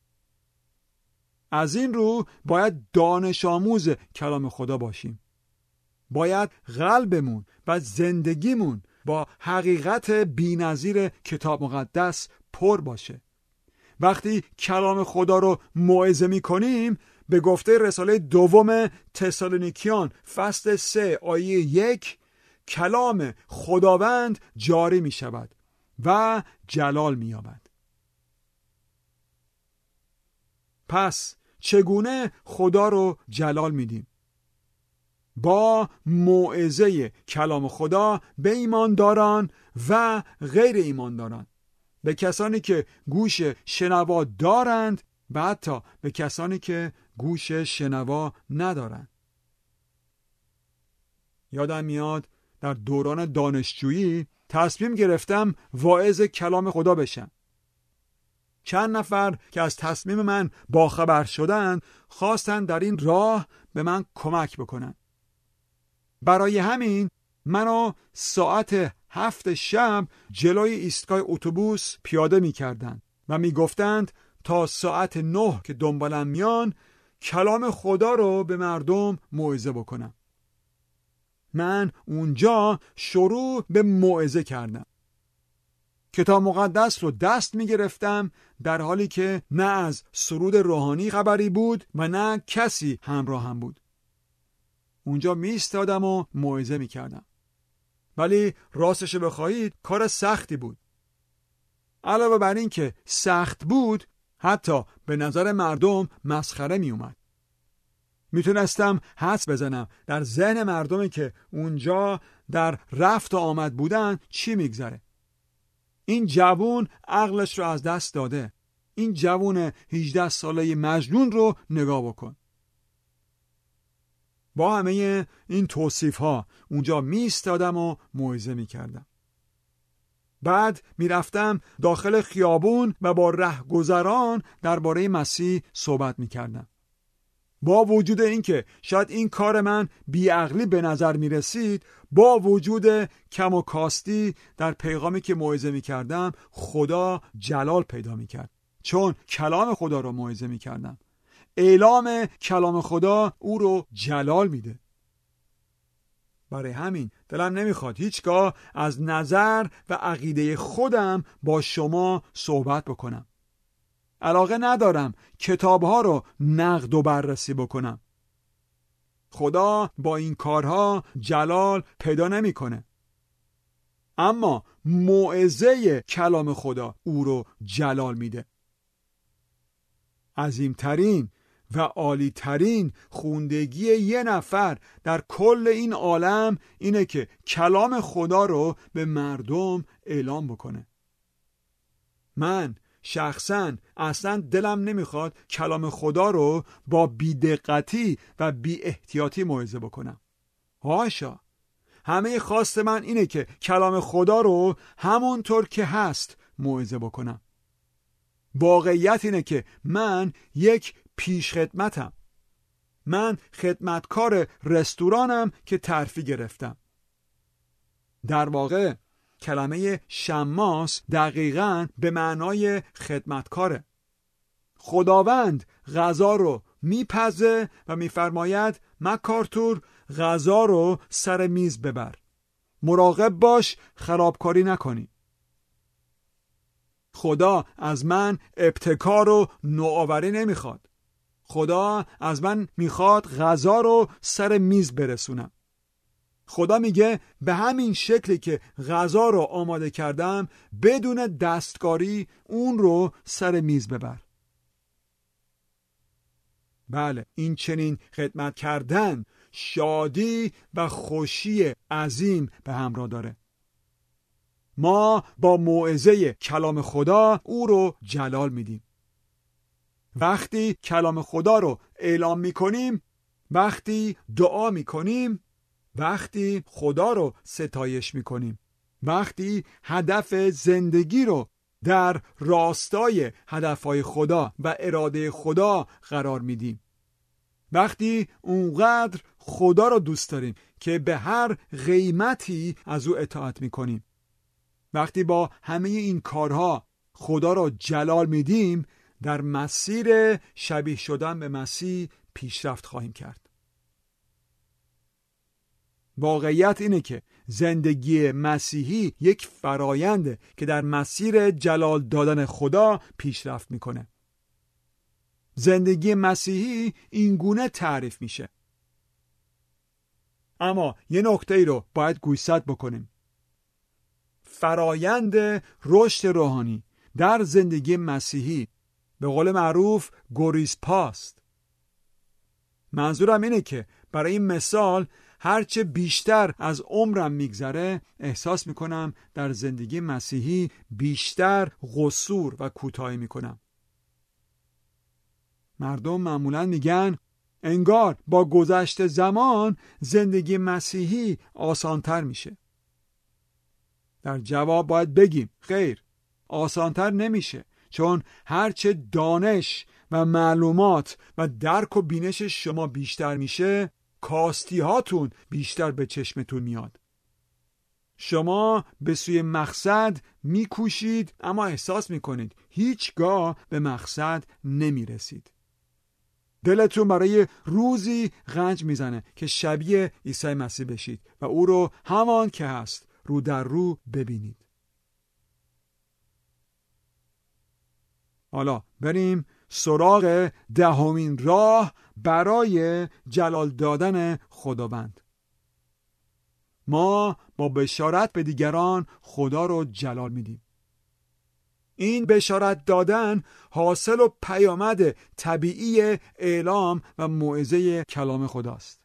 از این رو باید دانش آموز کلام خدا باشیم. باید قلبمون و زندگیمون با حقیقت بی‌نظیر کتاب مقدس پر باشه. وقتی کلام خدا رو موعظه می‌کنیم، به گفته رساله دوم تسالونیکیان فصل سه آیه یک، کلام خداوند جاری می شود و جلال می یابد. پس چگونه خدا رو جلال میدیم؟ با موعظه کلام خدا به ایمانداران و غیر ایمانداران، به کسانی که گوش شنوا دارند و حتی به کسانی که گوش شنوا ندارند. یادم میاد در دوران دانشجویی تصمیم گرفتم واعظ کلام خدا بشم. چند نفر که از تصمیم من باخبر شدند خواستند در این راه به من کمک بکنن. برای همین منو ساعت هفت شب جلوی ایستگاه اتوبوس پیاده می کردن و می گفتند تا ساعت نه که دنبالم میان کلام خدا رو به مردم موعظه بکنم. من اونجا شروع به موعظه کردم. کتاب مقدس رو دست می گرفتم در حالی که نه از سرود روحانی خبری بود و نه کسی همراه هم بود. اونجا می ایستادم و موعظه می کردم. ولی راستش بخواهید کار سختی بود. علاوه بر این که سخت بود، حتی به نظر مردم مسخره می اومد. میتونستم حدس بزنم در ذهن مردمی که اونجا در رفت و آمد بودن چی میگذره. این جوون عقلش رو از دست داده. این جوون هجده ساله مجنون رو نگاه بکن. با همه این توصیف ها اونجا می ایستادم و موعظه می کردم. بعد می رفتم داخل خیابون و با رهگذران درباره مسیح صحبت می کردم. با وجود اینکه شاید این کار من بیعقلی به نظر می رسید، با وجود کم و کاستی در پیغامی که موعظه می کردم خدا جلال پیدا می کرد، چون کلام خدا رو موعظه می کردم. اعلام کلام خدا او رو جلال میده. برای همین دلم نمیخواد هیچگاه از نظر و عقیده خودم با شما صحبت بکنم. علاقه ندارم کتابها رو نقد و بررسی بکنم. خدا با این کارها جلال پیدا نمیکنه. اما موعظه کلام خدا او رو جلال میده. عظیمترین و عالی ترین خوندگی یه نفر در کل این عالم اینه که کلام خدا رو به مردم اعلام بکنه. من شخصا اصلا دلم نمیخواد کلام خدا رو با بی‌دقتی و بی احتیاطی موعظه بکنم. حاشا. همه خواست من اینه که کلام خدا رو همونطور که هست موعظه بکنم. واقعیت اینه که من یک پیش خدمتم. من خدمتکار رستورانم که ترفیع گرفتم. در واقع کلمه شماس دقیقاً به معنای خدمتکاره. خداوند غذا رو میپزه و میفرماید مکارتور غذا رو سر میز ببر. مراقب باش خرابکاری نکنی. خدا از من ابتکار و نوآوری نمیخواد. خدا از من میخواد غذا رو سر میز برسونم. خدا میگه به همین شکلی که غذا رو آماده کردم بدون دستکاری اون رو سر میز ببر. بله، این چنین خدمت کردن شادی و خوشی عظیم به همراه داره. ما با موعظه کلام خدا او رو جلال میدیم. وقتی کلام خدا رو اعلام میکنیم، وقتی دعا میکنیم، وقتی خدا رو ستایش میکنیم، وقتی هدف زندگی رو در راستای هدفهای خدا و اراده خدا قرار میدیم، وقتی اونقدر خدا رو دوست داریم که به هر قیمتی از او اطاعت میکنیم، وقتی با همه این کارها خدا رو جلال میدیم، در مسیر شبیه شدن به مسیح پیشرفت خواهیم کرد. واقعیت اینه که زندگی مسیحی یک فراینده که در مسیر جلال دادن خدا پیشرفت میکنه. زندگی مسیحی این گونه تعریف میشه. اما یه نکته ای رو باید گوشزد بکنیم. فرایند رشد روحانی در زندگی مسیحی به قول معروف گریز پاست. منظورم اینه که برای این مثال هرچه بیشتر از عمرم میگذره احساس میکنم در زندگی مسیحی بیشتر قصور و کوتاهی میکنم. مردم معمولا میگن انگار با گذشت زمان زندگی مسیحی آسانتر میشه. در جواب باید بگیم خیر، آسانتر نمیشه، چون هرچه دانش و معلومات و درک و بینش شما بیشتر میشه کاستی هاتون بیشتر به چشمتون میاد. شما به سوی مقصد میکوشید اما احساس میکنید هیچگاه به مقصد نمیرسید. دلتون برای روزی غنج میزنه که شبیه عیسی مسیح بشید و او رو همان که هست رو در رو ببینید. حالا بریم سراغ دهمین راه برای جلال دادن خداوند. ما با بشارت به دیگران خدا رو جلال میدیم. این بشارت دادن حاصل و پیامد طبیعی اعلام و موعظه کلام خداست.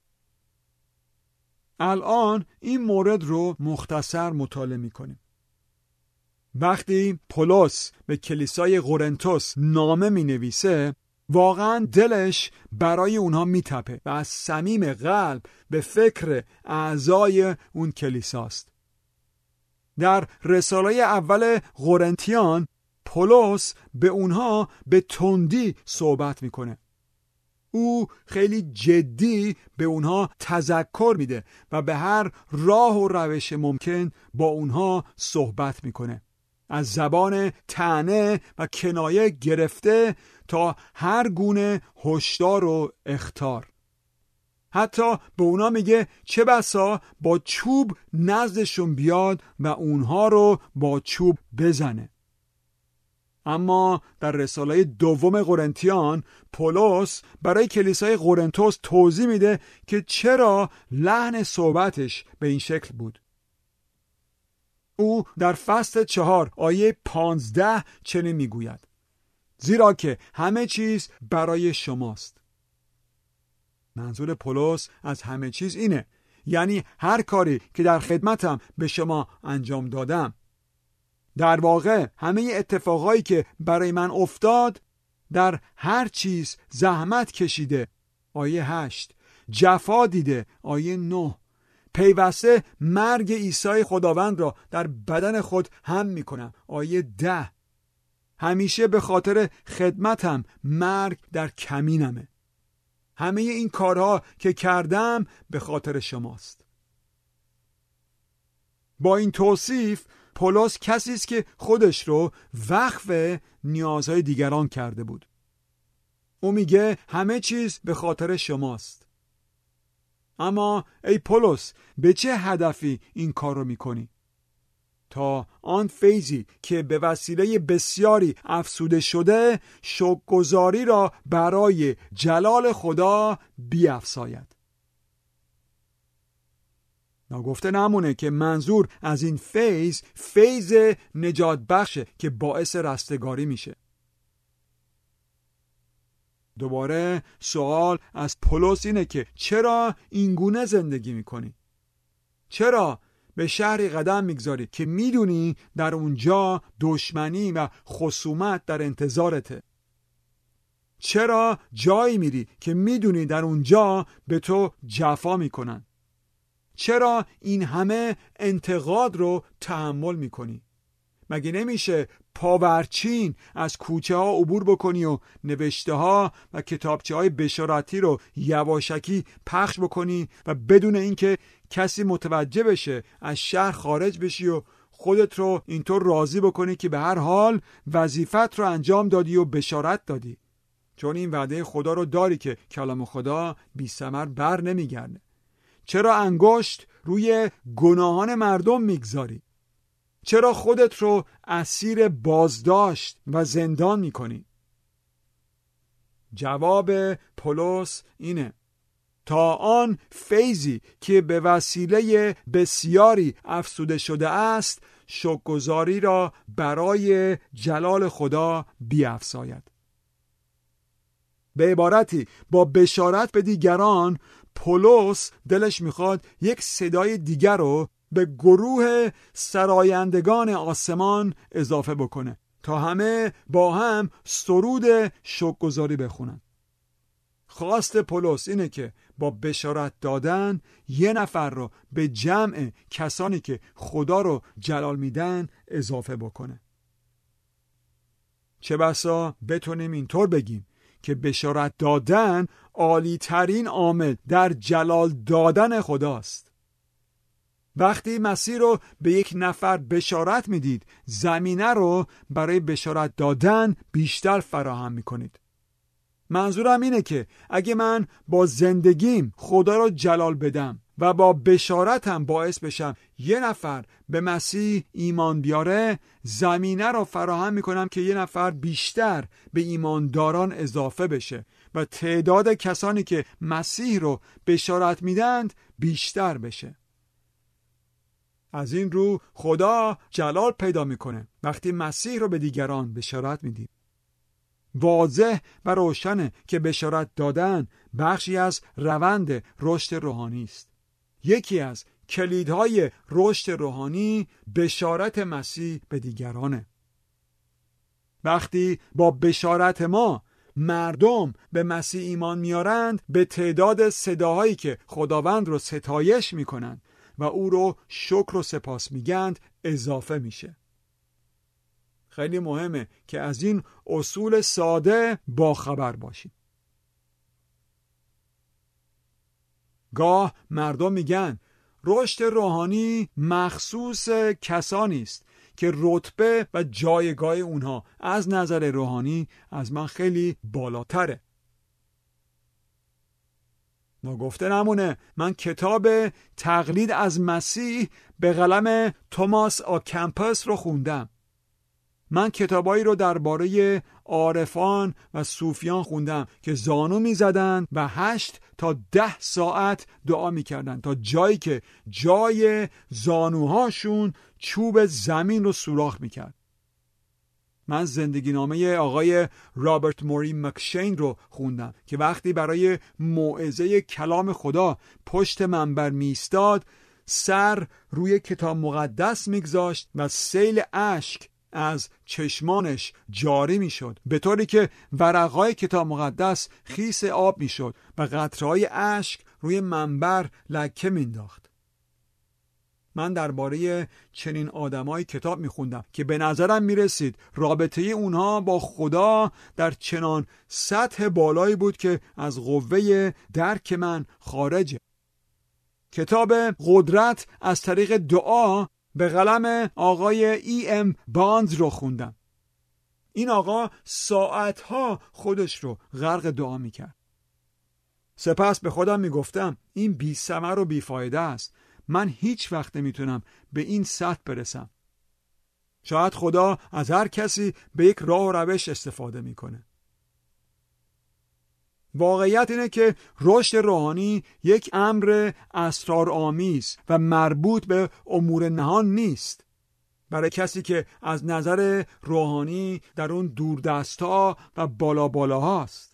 الان این مورد رو مختصر مطالعه میکنیم. وقتی پولس به کلیسای قرنتوس نامه می نویسه واقعا دلش برای اونها می تپه و از صمیم قلب به فکر اعضای اون کلیساست. در رساله اول قرنتیان پولس به اونها به تندی صحبت میکنه. او خیلی جدی به اونها تذکر میده و به هر راه و روش ممکن با اونها صحبت میکنه. از زبان طعنه و کنایه گرفته تا هر گونه هشدار و اخطار. حتی به اونا میگه چه بسا با چوب نزدشون بیاد و اونها رو با چوب بزنه. اما در رساله دوم قرنتیان پولس برای کلیسای قرنتوس توضیح میده که چرا لحن صحبتش به این شکل بود. او در فصل چهار آیه پانزده چنین میگوید: زیرا که همه چیز برای شماست. منظور پولس از همه چیز اینه، یعنی هر کاری که در خدمتم به شما انجام دادم. در واقع همه اتفاقایی که برای من افتاد در هر چیز زحمت کشیده آیه هشت، جفا دیده آیه نه، پیوسته مرگ عیسی خداوند را در بدن خود هم می کنم آیه ده، همیشه به خاطر خدمتم مرگ در کمینمه. همه این کارها که کردم به خاطر شماست. با این توصیف پولس کسی است که خودش رو وقف نیازهای دیگران کرده بود. او میگه همه چیز به خاطر شماست. اما ای پولس، به چه هدفی این کار رو میکنی؟ تا آن فیضی که به وسیله بسیاری افزوده شده شکرگزاری را برای جلال خدا بیفزاید. ناگفته نمونه که منظور از این فیض فیض نجات بخشه که باعث رستگاری میشه. دوباره سوال از پولس اینه که چرا اینگونه زندگی میکنی؟ چرا به شهری قدم میگذاری که میدونی در اونجا دشمنی و خصومت در انتظارته؟ چرا جایی میری که میدونی در اونجا به تو جفا میکنن؟ چرا این همه انتقاد رو تحمل میکنی؟ مگه نمیشه پاورچین از کوچه ها عبور بکنی و نوشته ها و کتابچه های بشارتی رو یواشکی پخش بکنی و بدون اینکه کسی متوجه بشه از شهر خارج بشی و خودت رو اینطور راضی بکنی که به هر حال وظیفت رو انجام دادی و بشارت دادی؟ چون این وعده خدا رو داری که کلام خدا بی ثمر بر نمیگرده. چرا انگشت روی گناهان مردم میگذاری؟ چرا خودت رو اسیر بازداشت و زندان میکنی؟ جواب پولس اینه: تا آن فیضی که به وسیله بسیاری افزوده شده است شکرگزاری را برای جلال خدا بیفزاید. به عبارتی با بشارت به دیگران، پولس دلش میخواد یک صدای دیگر رو به گروه سرایندگان آسمان اضافه بکنه تا همه با هم سرود شکرگزاری بخونن. خواست پولس اینه که با بشارت دادن یه نفر رو به جمع کسانی که خدا رو جلال میدن اضافه بکنه. چه بسا بتونیم اینطور بگیم که بشارت دادن عالی ترین عامل در جلال دادن خداست. وقتی مسیح رو به یک نفر بشارت میدید، زمینه رو برای بشارت دادن بیشتر فراهم میکنید. منظورم اینه که اگه من با زندگیم خدا رو جلال بدم و با بشارتم باعث بشم یه نفر به مسیح ایمان بیاره، زمینه رو فراهم میکنم که یه نفر بیشتر به ایمانداران اضافه بشه و تعداد کسانی که مسیح رو بشارت میدند بیشتر بشه. از این رو خدا جلال پیدا میکنه وقتی مسیح رو به دیگران بشارت میدیم. واضح و روشنه که بشارت دادن بخشی از روند رشد روحانی است. یکی از کلیدهای رشد روحانی بشارت مسیح به دیگرانه. وقتی با بشارت ما مردم به مسیح ایمان میارند، به تعداد صداهایی که خداوند رو ستایش میکنند و او رو شکر و سپاس میگند اضافه میشه. خیلی مهمه که از این اصول ساده با خبر باشیم. گاه مردم میگن رشد روحانی مخصوص کسانی است که رتبه و جایگاه اونها از نظر روحانی از من خیلی بالاتره. نگفته نمونه من کتاب تقلید از مسیح به قلم توماس آ کمپس رو خوندم. من کتابایی رو درباره عارفان و صوفیان خوندم که زانو می زدن و هشت تا ده ساعت دعا می کردن تا جایی که جای زانوهاشون چوب زمین رو سوراخ می کرد. من زندگی نامه آقای رابرت موری مکشین رو خوندم که وقتی برای موعظه کلام خدا پشت منبر می ایستاد، سر روی کتاب مقدس می گذاشت و سیل اشک از چشمانش جاری می شد، به طوری که ورقهای کتاب مقدس خیس آب می شد و قطرهای اشک روی منبر لکه می انداخت. من درباره چنین آدمای کتاب می خوندم که به نظرم می رسید رابطه اونها با خدا در چنان سطح بالایی بود که از قوه درک من خارجه. کتاب قدرت از طریق دعا به قلم آقای ای ام باندز رو خوندم. این آقا ساعتها خودش رو غرق دعا میکرد. سپس به خودم میگفتم این بی ثمر و بی فایده است. من هیچ وقت نمیتونم به این سطح برسم. شاید خدا از هر کسی به یک راه و روش استفاده میکنه. واقعیت اینه که رشد روحانی یک امر اسرارآمیز و مربوط به امور نهان نیست. برای کسی که از نظر روحانی در اون دوردستا و بالا بالا هاست.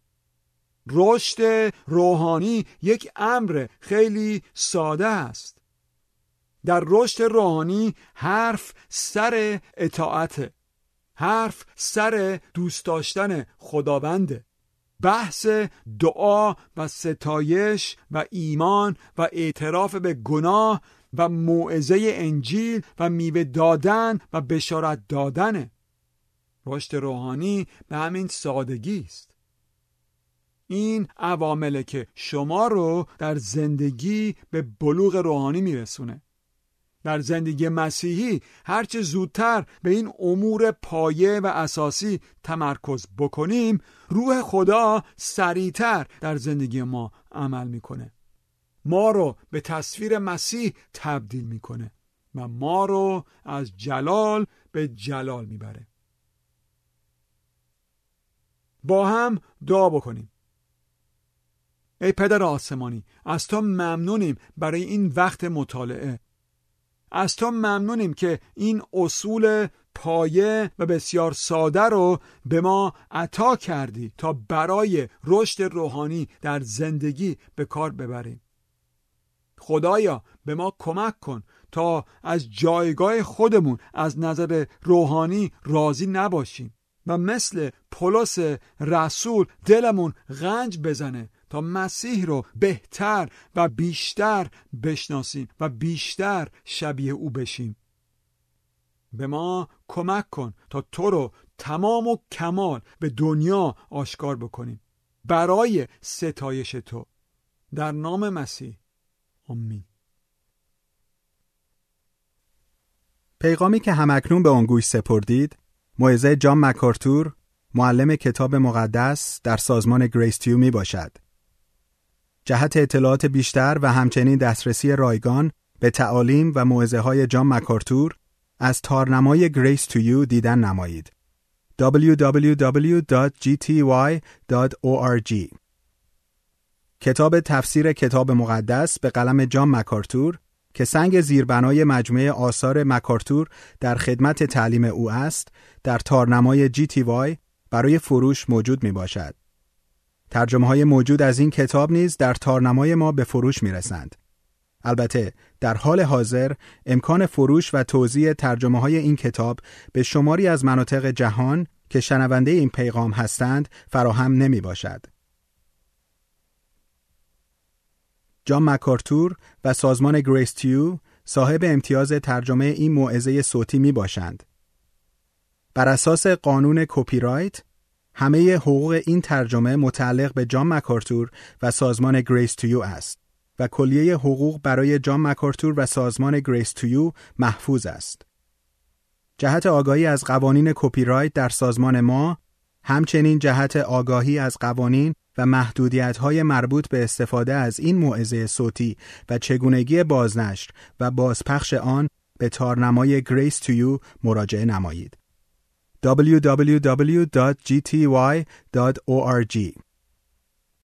رشد روحانی یک امر خیلی ساده است. در رشد روحانی حرف سر اطاعت، حرف سر دوست داشتن خداونده. بحث دعا و ستایش و ایمان و اعتراف به گناه و موعظه انجیل و میوه دادن و بشارت دادنه. رشد روحانی به همین سادگی است. این عوامله که شما رو در زندگی به بلوغ روحانی میرسونه. در زندگی مسیحی هرچه زودتر به این امور پایه و اساسی تمرکز بکنیم، روح خدا سریعتر در زندگی ما عمل میکنه. ما رو به تصویر مسیح تبدیل میکنه و ما رو از جلال به جلال میبره. با هم دعا بکنیم. ای پدر آسمانی، از تو ممنونیم برای این وقت مطالعه. از تو ممنونیم که این اصول پایه و بسیار ساده رو به ما عطا کردی تا برای رشد روحانی در زندگی به کار ببریم. خدایا به ما کمک کن تا از جایگاه خودمون از نظر روحانی راضی نباشیم و مثل پولس رسول دلمون غنج بزنه تا مسیح رو بهتر و بیشتر بشناسیم و بیشتر شبیه او بشیم. به ما کمک کن تا تو رو تمام و کمال به دنیا آشکار بکنیم برای ستایش تو. در نام مسیح، آمین. پیغامی که همکنون به آن گوش سپردید موعظه جان مکارتور، معلم کتاب مقدس در سازمان گریس تیو می باشد. جهت اطلاعات بیشتر و همچنین دسترسی رایگان به تعالیم و موعظه های جان مکارتور از تارنمای گریس تو یو دیدن نمایید. دبلیو دبلیو دبلیو دات جی تی وای دات او آر جی. کتاب تفسیر کتاب مقدس به قلم جان مکارتور که سنگ زیربنای مجموعه آثار مکارتور در خدمت تعلیم او است، در تارنمای جی تی وای برای فروش موجود می باشد. ترجمه های موجود از این کتاب نیز در تارنمای ما به فروش می رسند. البته در حال حاضر امکان فروش و توزیع ترجمه های این کتاب به شماری از مناطق جهان که شنونده این پیغام هستند فراهم نمی باشد. جان مکارتور و سازمان گریس تیو صاحب امتیاز ترجمه این موعظه صوتی می باشند. بر اساس قانون کپی رایت همه حقوق این ترجمه متعلق به جان مکارتور و سازمان گریس تیو است و کلیه حقوق برای جان مکارتور و سازمان گریس تیو محفوظ است. جهت آگاهی از قوانین کپی رایت در سازمان ما، همچنین جهت آگاهی از قوانین و محدودیت‌های مربوط به استفاده از این موعظه صوتی و چگونگی بازنشر و بازپخش آن، به تارنمای گریس تو یو مراجعه نمایید. دبلیو دبلیو دبلیو دات جی تی وای دات او آر جی